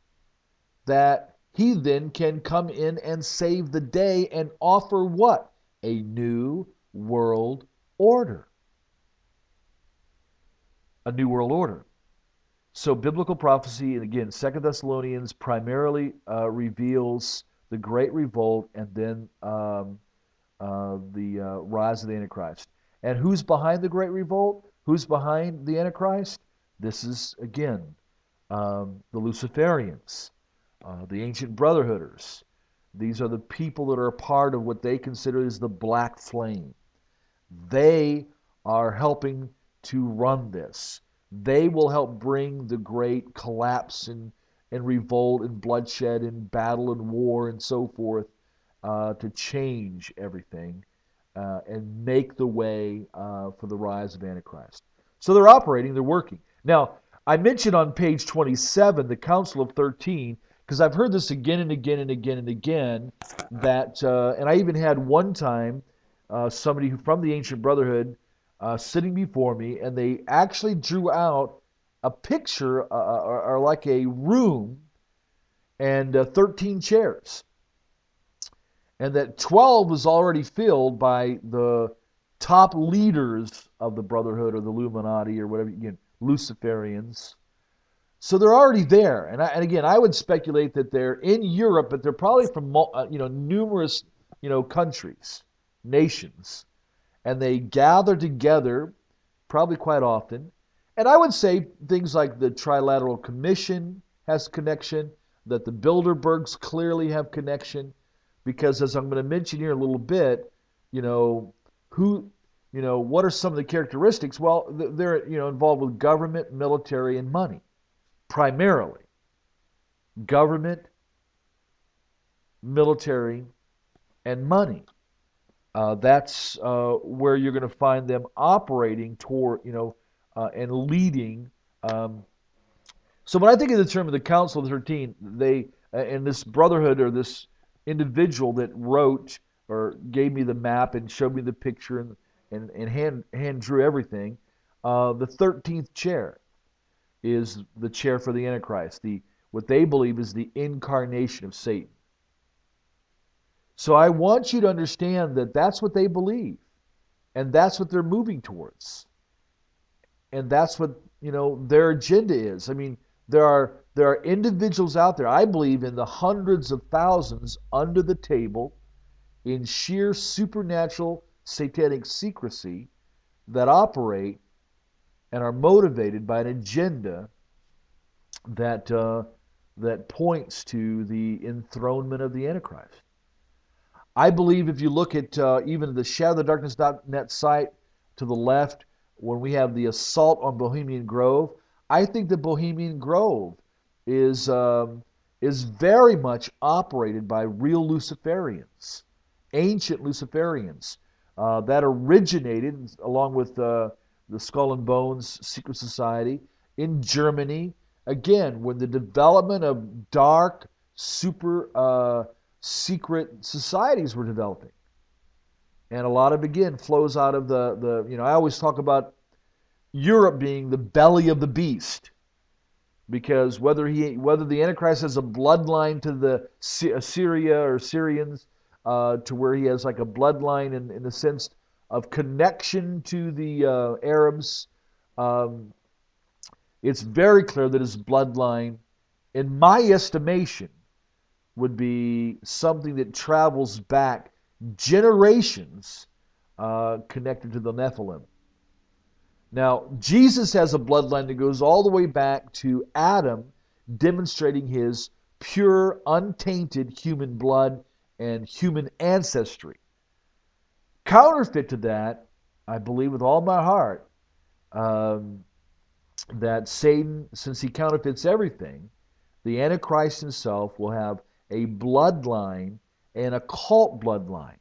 that he then can come in and save the day and offer what? A new world order. A new world order. So biblical prophecy, and again, Second Thessalonians primarily uh, reveals the Great Revolt and then um, uh, the uh, rise of the Antichrist. And who's behind the Great Revolt? Who's behind the Antichrist? This is, again, um, the Luciferians, uh, the ancient brotherhooders. These are the people that are a part of what they consider as the black flame. They are helping to run this. They will help bring the great collapse and, and revolt and bloodshed and battle and war and so forth uh, to change everything uh, and make the way uh, for the rise of Antichrist. So they're operating, they're working. Now, I mentioned on page twenty-seven the Council of thirteen, because I've heard this again and again and again and again, that, uh, and I even had one time uh, somebody who from the Ancient Brotherhood Uh, sitting before me, and they actually drew out a picture uh, or, or like a room and uh, thirteen chairs, and that twelve was already filled by the top leaders of the Brotherhood or the Illuminati or whatever, again, Luciferians. So they're already there, and, I, and again, I would speculate that they're in Europe, but they're probably from uh, you know numerous you know countries, nations. And they gather together, probably quite often. And I would say things like the Trilateral Commission has connection, that the Bilderbergs clearly have connection, because as I'm going to mention here in a little bit, you know, who, you know, what are some of the characteristics? Well, they're, you know, involved with government, military, and money, primarily. Government, military, and money. Uh, that's uh, where you're going to find them operating toward, you know, uh, and leading. Um, so when I think of the term of the Council of thirteen, they, and this brotherhood or this individual that wrote or gave me the map and showed me the picture and, and, and hand, hand drew everything, uh, the thirteenth chair is the chair for the Antichrist, the what they believe is the incarnation of Satan. So I want you to understand that that's what they believe. And that's what they're moving towards. And that's what, you know, their agenda is. I mean, there are there are individuals out there, I believe in the hundreds of thousands under the table in sheer supernatural satanic secrecy that operate and are motivated by an agenda that uh, that points to the enthronement of the Antichrist. I believe if you look at uh, even the shadow of darkness dot net site to the left, when we have the assault on Bohemian Grove, I think that Bohemian Grove is um, is very much operated by real Luciferians, ancient Luciferians uh, that originated along with uh, the Skull and Bones Secret Society in Germany. Again, when the development of dark, super uh, secret societies were developing. And a lot of, again, flows out of the, the, you know, I always talk about Europe being the belly of the beast. Because whether he, whether the Antichrist has a bloodline to the Assyria or Syrians, uh, to where he has like a bloodline in, in the sense of connection to the uh, Arabs, um, it's very clear that his bloodline, in my estimation, would be something that travels back generations uh, connected to the Nephilim. Now, Jesus has a bloodline that goes all the way back to Adam, demonstrating his pure, untainted human blood and human ancestry. Counterfeit to that, I believe with all my heart, um, that Satan, since he counterfeits everything, the Antichrist himself will have a bloodline, an occult bloodline.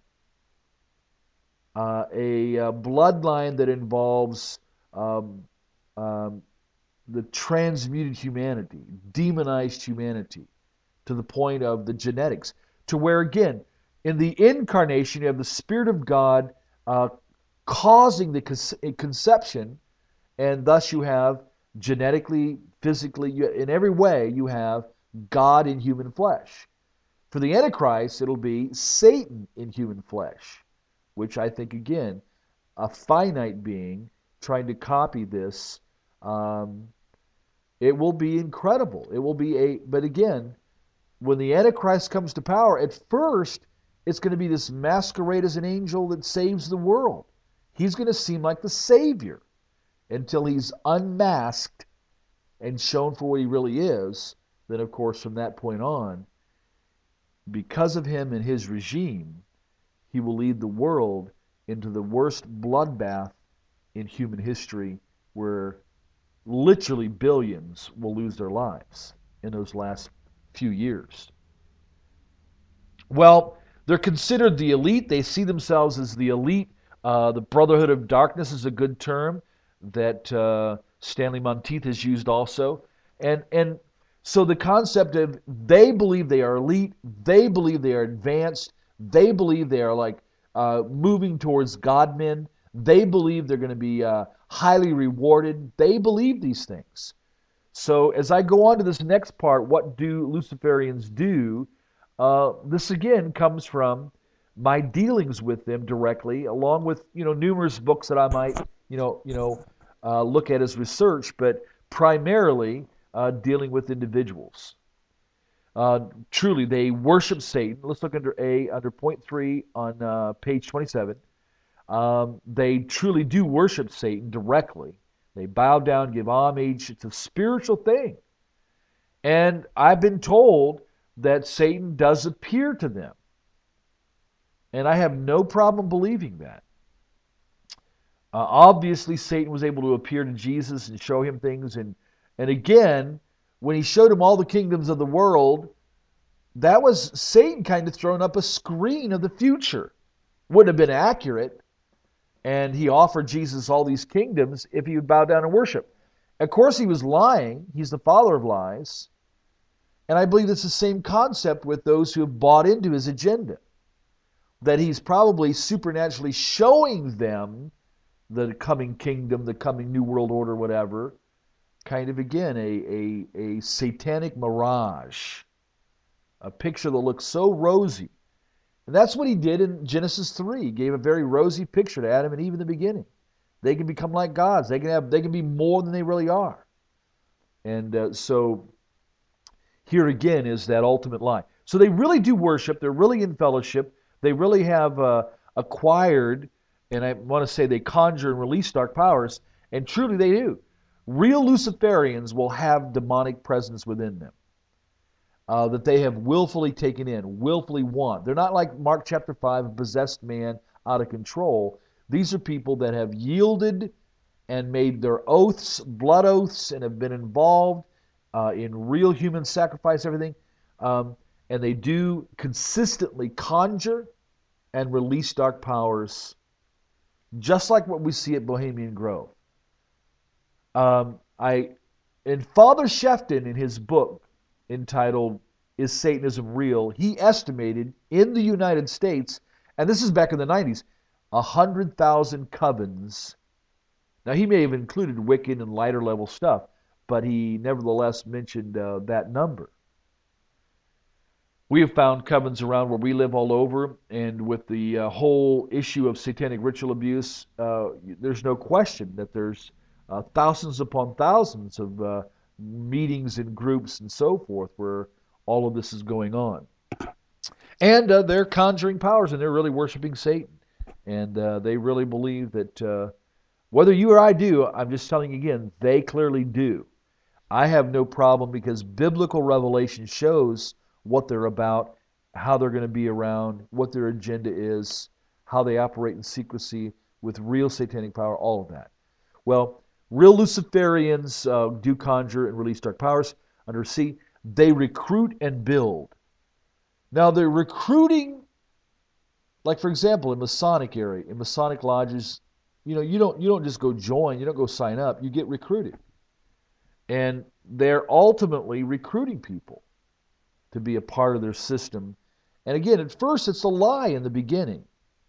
Uh, a, a bloodline that involves um, um, the transmuted humanity, demonized humanity, to the point of the genetics. To where, again, in the incarnation, you have the Spirit of God uh, causing the con- conception, and thus you have genetically, physically, in every way, you have God in human flesh. For the Antichrist, it'll be Satan in human flesh, which I think, again, a finite being trying to copy this, um, it will be incredible. It will be a, but again, when the Antichrist comes to power, at first, it's going to be this masquerade as an angel that saves the world. He's going to seem like the Savior until he's unmasked and shown for what he really is. Then, of course, from that point on, because of him and his regime, he will lead the world into the worst bloodbath in human history, where literally billions will lose their lives in those last few years. Well, they're considered the elite. They see themselves as the elite. Uh, the Brotherhood of Darkness is a good term that uh, Stanley Monteith has used also. And, and so the concept of they believe they are elite, they believe they are advanced, they believe they are like uh, moving towards God-men, they believe they're going to be uh, highly rewarded, they believe these things. So as I go on to this next part, what do Luciferians do? Uh, this again comes from my dealings with them directly, along with you know numerous books that I might you know you know uh, look at as research, but primarily uh, dealing with individuals. Uh, truly, they worship Satan. Let's look under A, under point three on uh, page twenty-seven. Um, they truly do worship Satan directly. They bow down, give homage. It's a spiritual thing. And I've been told that Satan does appear to them. And I have no problem believing that. Uh, obviously, Satan was able to appear to Jesus and show him things. And, and again, when he showed him all the kingdoms of the world, that was Satan kind of throwing up a screen of the future. Wouldn't have been accurate. And he offered Jesus all these kingdoms if he would bow down and worship. Of course, he was lying. He's the father of lies. And I believe it's the same concept with those who have bought into his agenda. That he's probably supernaturally showing them the coming kingdom, the coming new world order, whatever. Kind of, again, a, a, a satanic mirage. A picture that looks so rosy. And that's what he did in Genesis three. He gave a very rosy picture to Adam and Eve in the beginning. They can become like gods. They can have. They can be more than they really are. And uh, so here again is that ultimate lie. So they really do worship. They're really in fellowship. They really have uh, acquired, and I want to say they conjure and release dark powers, and truly they do. Real Luciferians will have demonic presence within them uh, that they have willfully taken in, willfully want. They're not like Mark chapter five, a possessed man out of control. These are people that have yielded and made their oaths, blood oaths, and have been involved uh, in real human sacrifice, everything. Um, and they do consistently conjure and release dark powers, just like what we see at Bohemian Grove. Um, I, and Father Shefton, in his book entitled "Is Satanism Real?" he estimated in the United States, and this is back in the nineties, a hundred thousand covens. Now he may have included Wiccan and lighter level stuff, but he nevertheless mentioned uh, that number. We have found covens around where we live all over, and with the uh, whole issue of satanic ritual abuse, uh, there's no question that there's uh, thousands upon thousands of uh, meetings and groups and so forth where all of this is going on. And uh, they're conjuring powers, and they're really worshiping Satan. And uh, they really believe that uh, whether you or I do, I'm just telling you again, they clearly do. I have no problem because biblical revelation shows what they're about, how they're going to be around, what their agenda is, how they operate in secrecy with real satanic power, all of that. Well, real Luciferians uh, do conjure and release dark powers. Under C, they recruit and build. Now, they're recruiting, like for example, in Masonic area, in Masonic lodges, you know, you don't you don't just go join, you don't go sign up, you get recruited. And they're ultimately recruiting people to be a part of their system. And again, at first it's a lie in the beginning.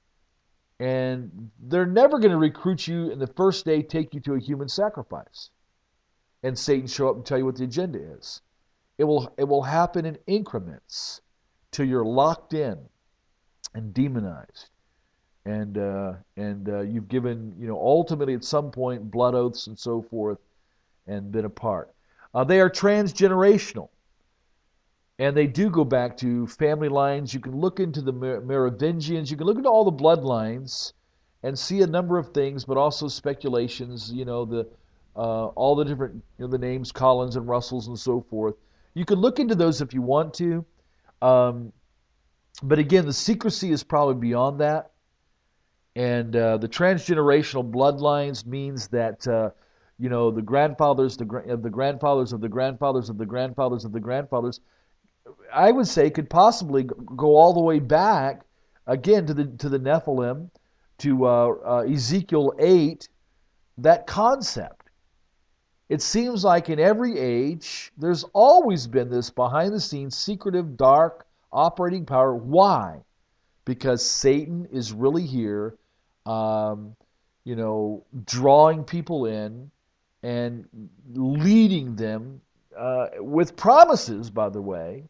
And they're never going to recruit you in the first day, take you to a human sacrifice, and Satan show up and tell you what the agenda is. It will it will happen in increments till you're locked in and demonized. And uh, and uh, you've given, you know, ultimately at some point blood oaths and so forth and been apart. Uh, they are transgenerational. And they do go back to family lines. You can look into the Merovingians. You can look into all the bloodlines and see a number of things, but also speculations. You know, the uh, all the different, you know, the names Collins and Russells and so forth. You can look into those if you want to. Um, but again, the secrecy is probably beyond that. And uh, the transgenerational bloodlines means that uh, you know, the grandfathers, the of the grandfathers of the grandfathers of the grandfathers of the grandfathers. I would say could possibly go all the way back again to the to the Nephilim, to uh, uh, Ezekiel eight. That concept. It seems like in every age there's always been this behind the scenes, secretive, dark operating power. Why? Because Satan is really here, um, you know, drawing people in and leading them uh, with promises. By the way.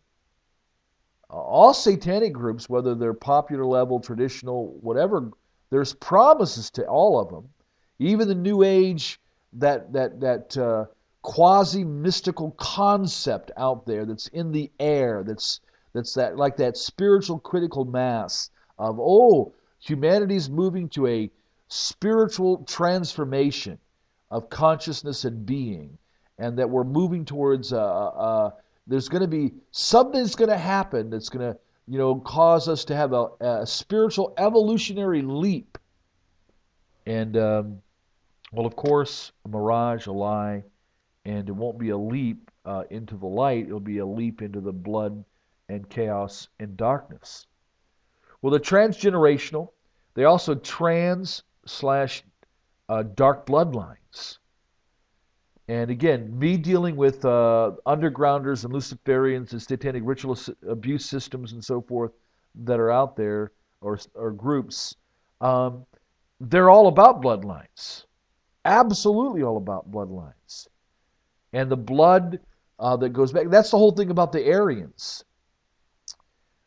All satanic groups, whether they're popular level, traditional, whatever, there's promises to all of them. Even the New Age, that that that uh, quasi-mystical concept out there that's in the air, that's that's that like that spiritual critical mass of, oh, humanity's moving to a spiritual transformation of consciousness and being, and that we're moving towards a. a, a There's going to be something that's going to happen that's going to, you know, cause us to have a, a spiritual evolutionary leap. And, um, well, of course, a mirage, a lie, and it won't be a leap uh, into the light. It'll be a leap into the blood and chaos and darkness. Well, they're transgenerational. They also trans slash uh, dark bloodlines. And again, me dealing with uh, undergrounders and Luciferians and satanic ritual abuse systems and so forth that are out there, or, or groups, um, they're all about bloodlines. Absolutely all about bloodlines. And the blood uh, that goes back, that's the whole thing about the Aryans.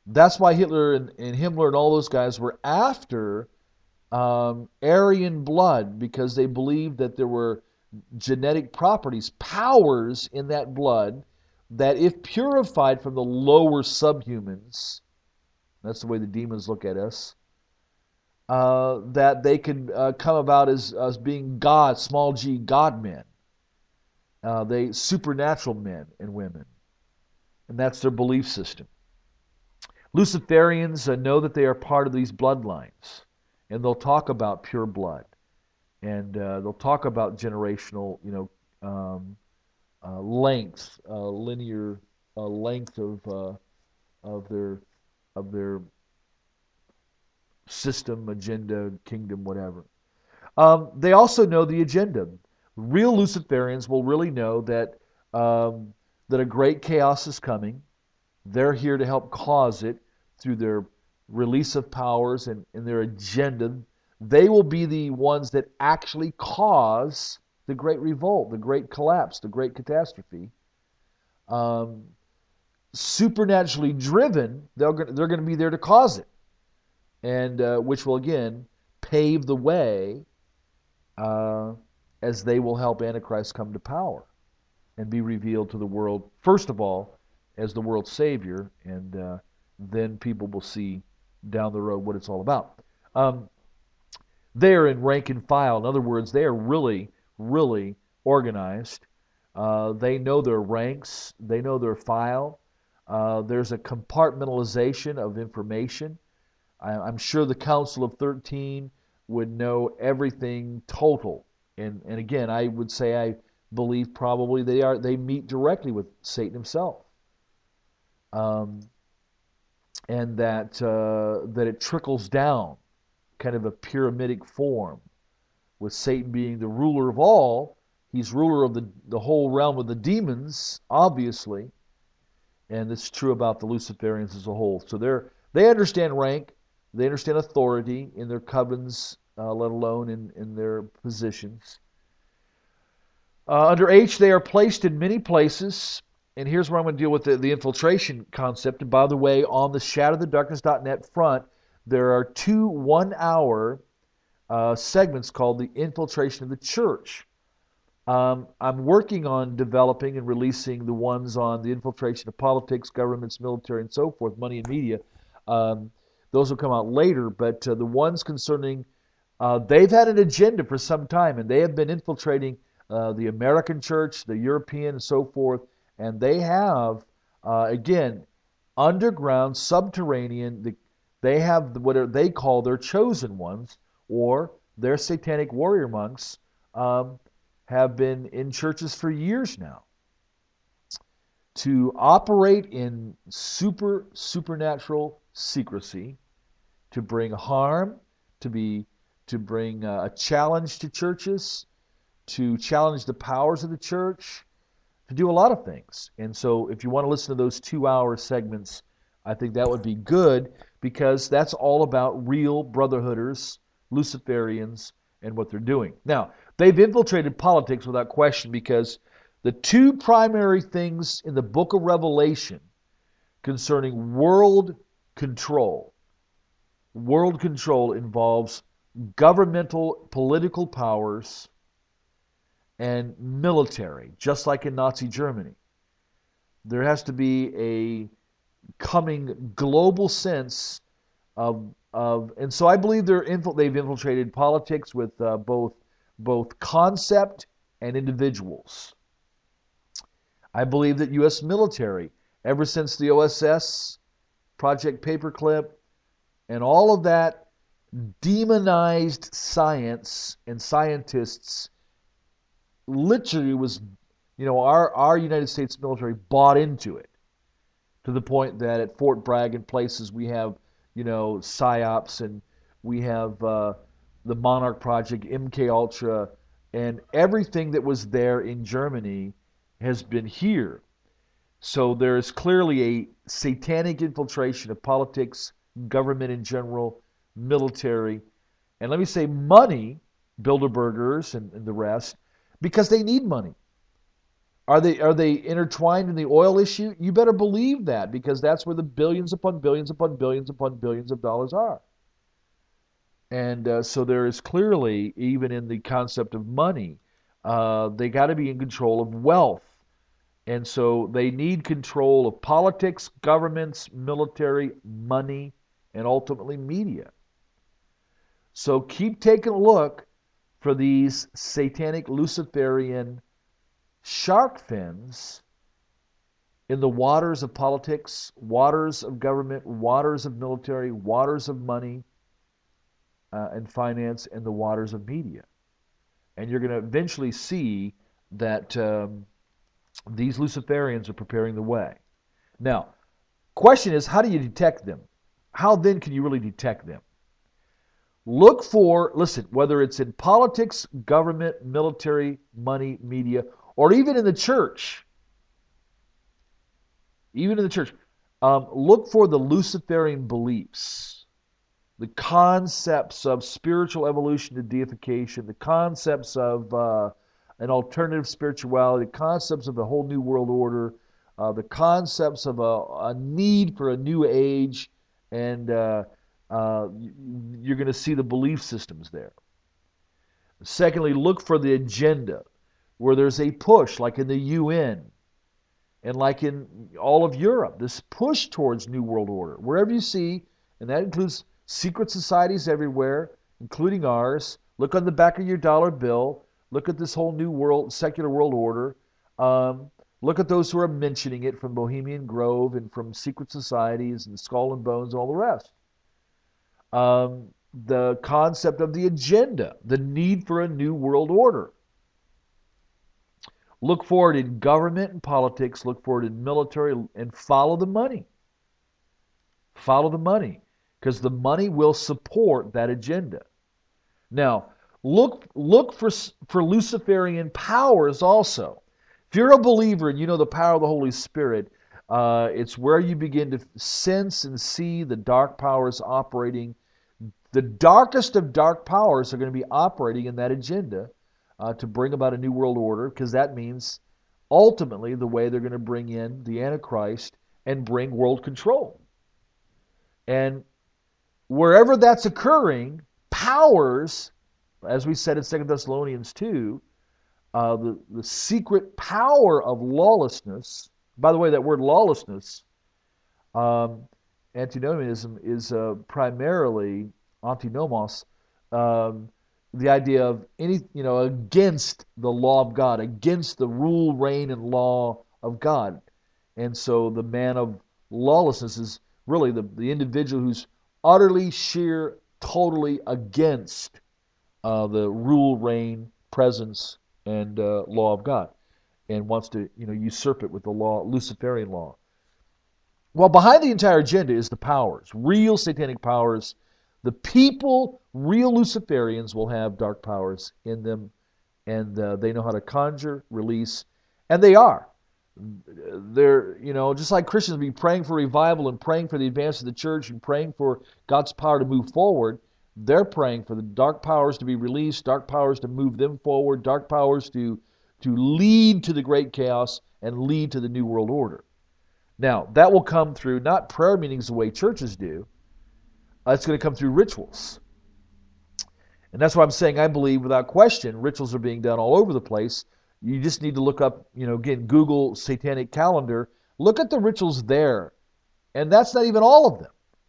That's why Hitler and, and Himmler and all those guys were after um, Aryan blood, because they believed that there were genetic properties, powers in that blood that, if purified from the lower subhumans, that's the way the demons look at us, uh, that they could uh, come about as, as being God, small g, God men. Uh, they supernatural men and women. And that's their belief system. Luciferians uh, know that they are part of these bloodlines, and they'll talk about pure blood, and uh, they'll talk about generational, you know, um, uh, length, uh, linear uh, length of uh, of their of their system, agenda, kingdom, whatever. Um, they also know the agenda. Real Luciferians will really know that um, that a great chaos is coming. They're here to help cause it through their release of powers and, and their agenda. They will be the ones that actually cause the great revolt, the great collapse, the great catastrophe. Um, supernaturally driven, they're going, they're going to be there to cause it, and uh, which will again pave the way uh, as they will help Antichrist come to power and be revealed to the world, first of all, as the world's Savior, and uh, then people will see down the road what it's all about. Um, they're in rank and file. In other words, they are really, really organized. Uh, they know their ranks. They know their file. Uh, there's a compartmentalization of information. I, I'm sure the Council of thirteen would know everything total. And, and again, I would say I believe probably they are they meet directly with Satan himself. Um, and that uh, that it trickles down, kind of a pyramidic form, with Satan being the ruler of all. He's ruler of the, the whole realm of the demons, obviously, and it's true about the Luciferians as a whole. So they're they understand rank, they understand authority in their covens, uh, let alone in, in their positions. Uh, under H, they are placed in many places. And here's where I'm going to deal with the, the infiltration concept. And by the way, on the shadow the darkness dot net front, there are two one-hour uh, segments called The Infiltration of the Church. Um, I'm working on developing and releasing the ones on the infiltration of politics, governments, military, and so forth, money and media. Um, those will come out later, but uh, the ones concerning, uh, they've had an agenda for some time, and they have been infiltrating uh, the American church, the European, and so forth. And they have, uh, again, underground, subterranean, the, they have what they call their chosen ones, or their satanic warrior monks, um, have been in churches for years now to operate in super, supernatural secrecy, to bring harm, to be, to bring uh, a challenge to churches, to challenge the powers of the church, to do a lot of things. And so if you want to listen to those two-hour segments, I think that would be good, because that's all about real brotherhooders, Luciferians, and what they're doing. Now, they've infiltrated politics without question, because the two primary things in the book of Revelation concerning world control, world control involves governmental, political powers, and military, just like in Nazi Germany. There has to be a coming global sense of, of and so I believe they're infil- they've infiltrated politics with uh, both both concept and individuals. I believe that U S military, ever since the O S S, Project Paperclip, and all of that demonized science and scientists, literally was, you know, our, our United States military bought into it, to the point that at Fort Bragg and places we have, you know, PSYOPs, and we have uh, the Monarch Project, M K Ultra, and everything that was there in Germany has been here. So there is clearly a satanic infiltration of politics, government in general, military, and let me say money, Bilderbergers and, and the rest, because they need money. Are they are they intertwined in the oil issue? You better believe that, because that's where the billions upon billions upon billions upon billions of dollars are. And uh, so there is clearly, even in the concept of money, uh, they got to be in control of wealth. And so they need control of politics, governments, military, money, and ultimately media. So keep taking a look for these satanic Luciferian shark fins in the waters of politics, waters of government, waters of military, waters of money uh, and finance, and the waters of media. And you're going to eventually see that um, these Luciferians are preparing the way. Now, question is, how do you detect them? How then can you really detect them? Look for, listen, whether it's in politics, government, military, money, media, or even in the church, even in the church, um, look for the Luciferian beliefs, the concepts of spiritual evolution to deification, the concepts of uh, an alternative spirituality, the concepts of a whole new world order, uh, the concepts of a, a need for a new age, and uh, uh, you're going to see the belief systems there. Secondly, look for the agenda, where there's a push, like in the U N and like in all of Europe, this push towards New World Order. Wherever you see, and that includes secret societies everywhere, including ours. Look on the back of your dollar bill. Look at this whole new world, secular world order. Um, look at those who are mentioning it from Bohemian Grove and from secret societies and Skull and Bones and all the rest. Um, the concept of the agenda, the need for a new world order. Look for it in government and politics. Look for it in military, and follow the money. Follow the money, because the money will support that agenda. Now, look look for for Luciferian powers also. If you're a believer and you know the power of the Holy Spirit, uh, it's where you begin to sense and see the dark powers operating. The darkest of dark powers are going to be operating in that agenda uh, to bring about a new world order, because that means ultimately the way they're going to bring in the Antichrist and bring world control. And wherever that's occurring, powers, as we said in Second Thessalonians two, uh, the, the secret power of lawlessness. By the way, that word lawlessness, um, antinomianism, is uh, primarily antinomos, um, the idea of any, you know, against the law of God, against the rule, reign, and law of God. And so the man of lawlessness is really the, the individual who's utterly, sheer, totally against uh, the rule, reign, presence, and uh, law of God, and wants to, you know, usurp it with the law, Luciferian law. Well, behind the entire agenda is the powers, real satanic powers. The people, real Luciferians, will have dark powers in them, and uh, they know how to conjure, release, and they are. They're, you know, just like Christians be praying for revival and praying for the advance of the church and praying for God's power to move forward, they're praying for the dark powers to be released, dark powers to move them forward, dark powers to, to lead to the great chaos and lead to the new world order. Now, that will come through not prayer meetings the way churches do. Uh, it's going to come through rituals. And that's why I'm saying I believe, without question, rituals are being done all over the place. You just need to look up, you know, again, Google Satanic Calendar. Look at the rituals there. And that's not even all of them.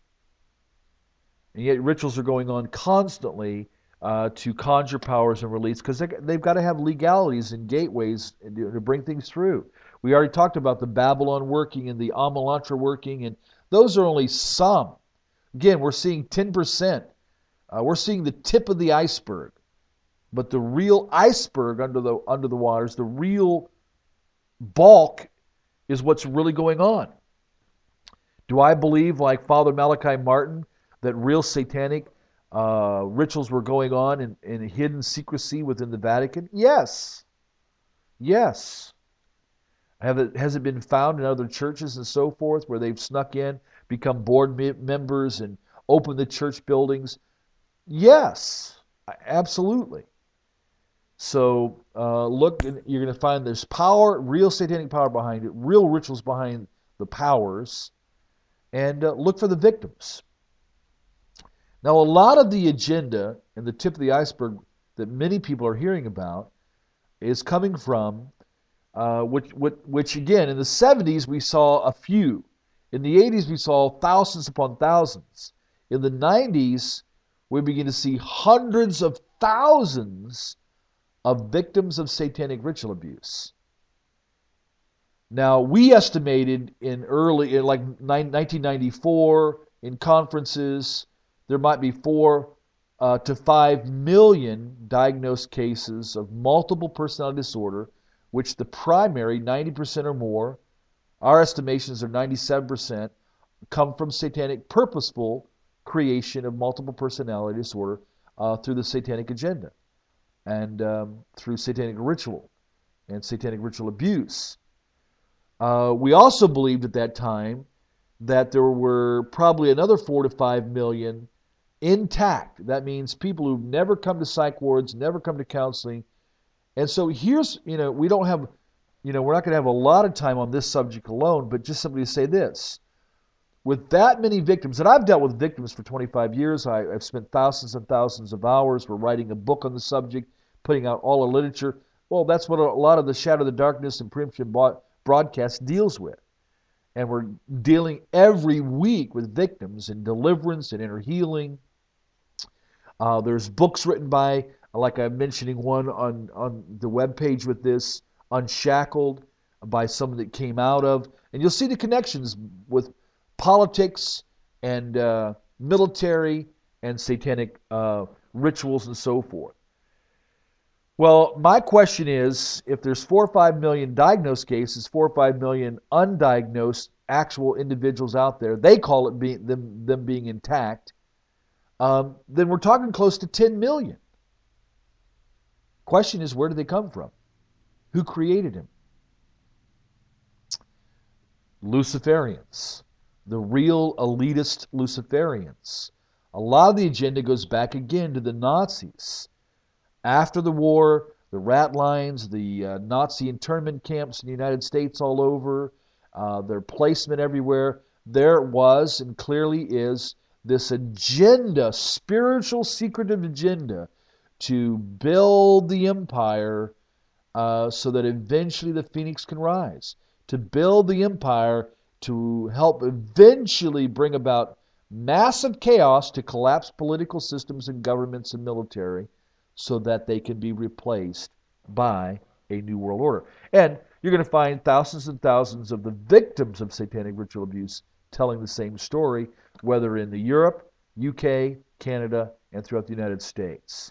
And yet rituals are going on constantly uh, to conjure powers and release, because they, they've got to have legalities and gateways to, to bring things through. We already talked about the Babylon working and the Amalantra working, and those are only some. Again, we're seeing ten percent. Uh, we're seeing the tip of the iceberg. But the real iceberg under the under the waters, the real bulk, is what's really going on. Do I believe, like Father Malachi Martin, that real satanic uh, rituals were going on in, in hidden secrecy within the Vatican? Yes. Yes. Have it, has it been found in other churches and so forth, where they've snuck in, become board members, and opened the church buildings? Yes. Absolutely. So uh, look, you're going to find there's power, real satanic power behind it, real rituals behind the powers, and uh, look for the victims. Now, a lot of the agenda and the tip of the iceberg that many people are hearing about is coming from, uh, which, which, which again, in the seventies we saw a few. In the eighties we saw thousands upon thousands. In the nineties we begin to see hundreds of thousands of victims of satanic ritual abuse. Now, we estimated in early, in like nineteen ninety-four, in conferences, there might be four uh, to five million diagnosed cases of multiple personality disorder, which the primary, ninety percent or more, our estimations are ninety-seven percent, come from satanic purposeful creation of multiple personality disorder uh, through the satanic agenda and um, through satanic ritual and satanic ritual abuse. Uh, we also believed at that time that there were probably another four to five million intact. That means people who've never come to psych wards, never come to counseling. And so here's, you know, we don't have, you know, we're not going to have a lot of time on this subject alone, but just simply to say this. With that many victims, and I've dealt with victims for twenty-five years, I, I've spent thousands and thousands of hours. We're writing a book on the subject, putting out all the literature. Well, that's what a lot of the Shadow of the Darkness and Preemption broadcast deals with. And we're dealing every week with victims in deliverance and inner healing. Uh, there's books written by, like I'm mentioning one on, on the webpage with this, Unshackled, by someone that came out of. And you'll see the connections with politics and uh, military and satanic uh, rituals and so forth. Well, my question is, if there's four or five million diagnosed cases, four or five million undiagnosed actual individuals out there, they call it being, them, them being intact, um, then we're talking close to ten million. Question is, where do they come from? Who created them? Luciferians. The real elitist Luciferians. A lot of the agenda goes back again to the Nazis. After the war, the rat lines, the uh, Nazi internment camps in the United States all over, uh, their placement everywhere, there was and clearly is this agenda, spiritual, secretive agenda, to build the empire uh, so that eventually the phoenix can rise. To build the empire to help eventually bring about massive chaos to collapse political systems and governments and military so that they can be replaced by a new world order. And you're going to find thousands and thousands of the victims of satanic ritual abuse telling the same story, whether in the Europe, U K, Canada, and throughout the United States.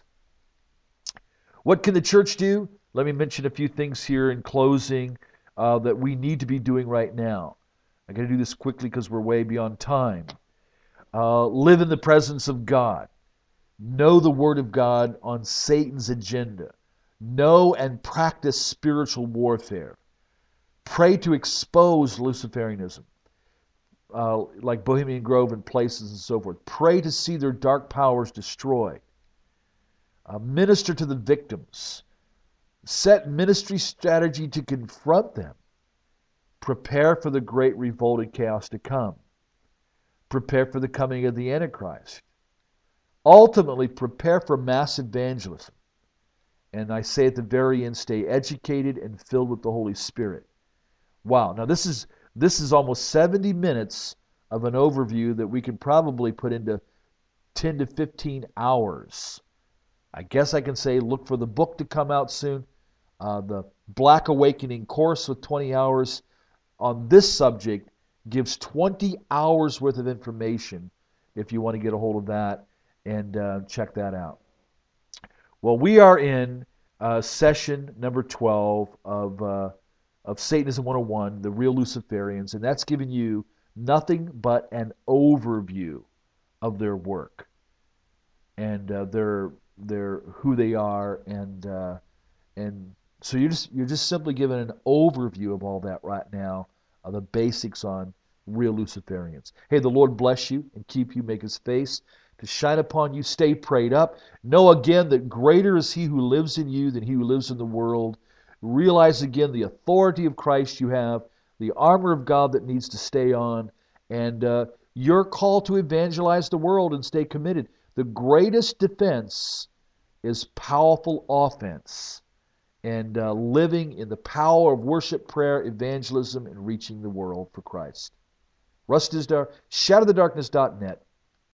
What can the church do? Let me mention a few things here in closing uh, that we need to be doing right now. I'm going to do this quickly because we're way beyond time. Uh, live in the presence of God. Know the Word of God on Satan's agenda. Know and practice spiritual warfare. Pray to expose Luciferianism, uh, like Bohemian Grove and places and so forth. Pray to see their dark powers destroyed. Uh, minister to the victims. Set ministry strategy to confront them. Prepare for the great revolt and chaos to come. Prepare for the coming of the Antichrist. Ultimately, prepare for mass evangelism. And I say at the very end, stay educated and filled with the Holy Spirit. Wow. Now this is this is almost seventy minutes of an overview that we can probably put into ten to fifteen hours. I guess I can say look for the book to come out soon. Uh, the Black Awakening course with twenty hours on this subject gives twenty hours worth of information if you want to get a hold of that and uh, check that out. Well, we are in uh, session number twelve of uh, of Satanism one oh one, The Real Luciferians, and that's giving you nothing but an overview of their work and uh, their their who they are, and uh, and so you're just you're just simply given an overview of all that right now, of the basics on real Luciferians. Hey, the Lord bless you and keep you, make His face to to shine upon you. Stay prayed up. Know again that greater is He who lives in you than he who lives in the world. Realize again the authority of Christ you have, the armor of God that needs to stay on, and uh, your call to evangelize the world and stay committed. The greatest defense is powerful offense, and uh, living in the power of worship, prayer, evangelism, and reaching the world for Christ. Russ Dizdar, shadow the darkness dot net.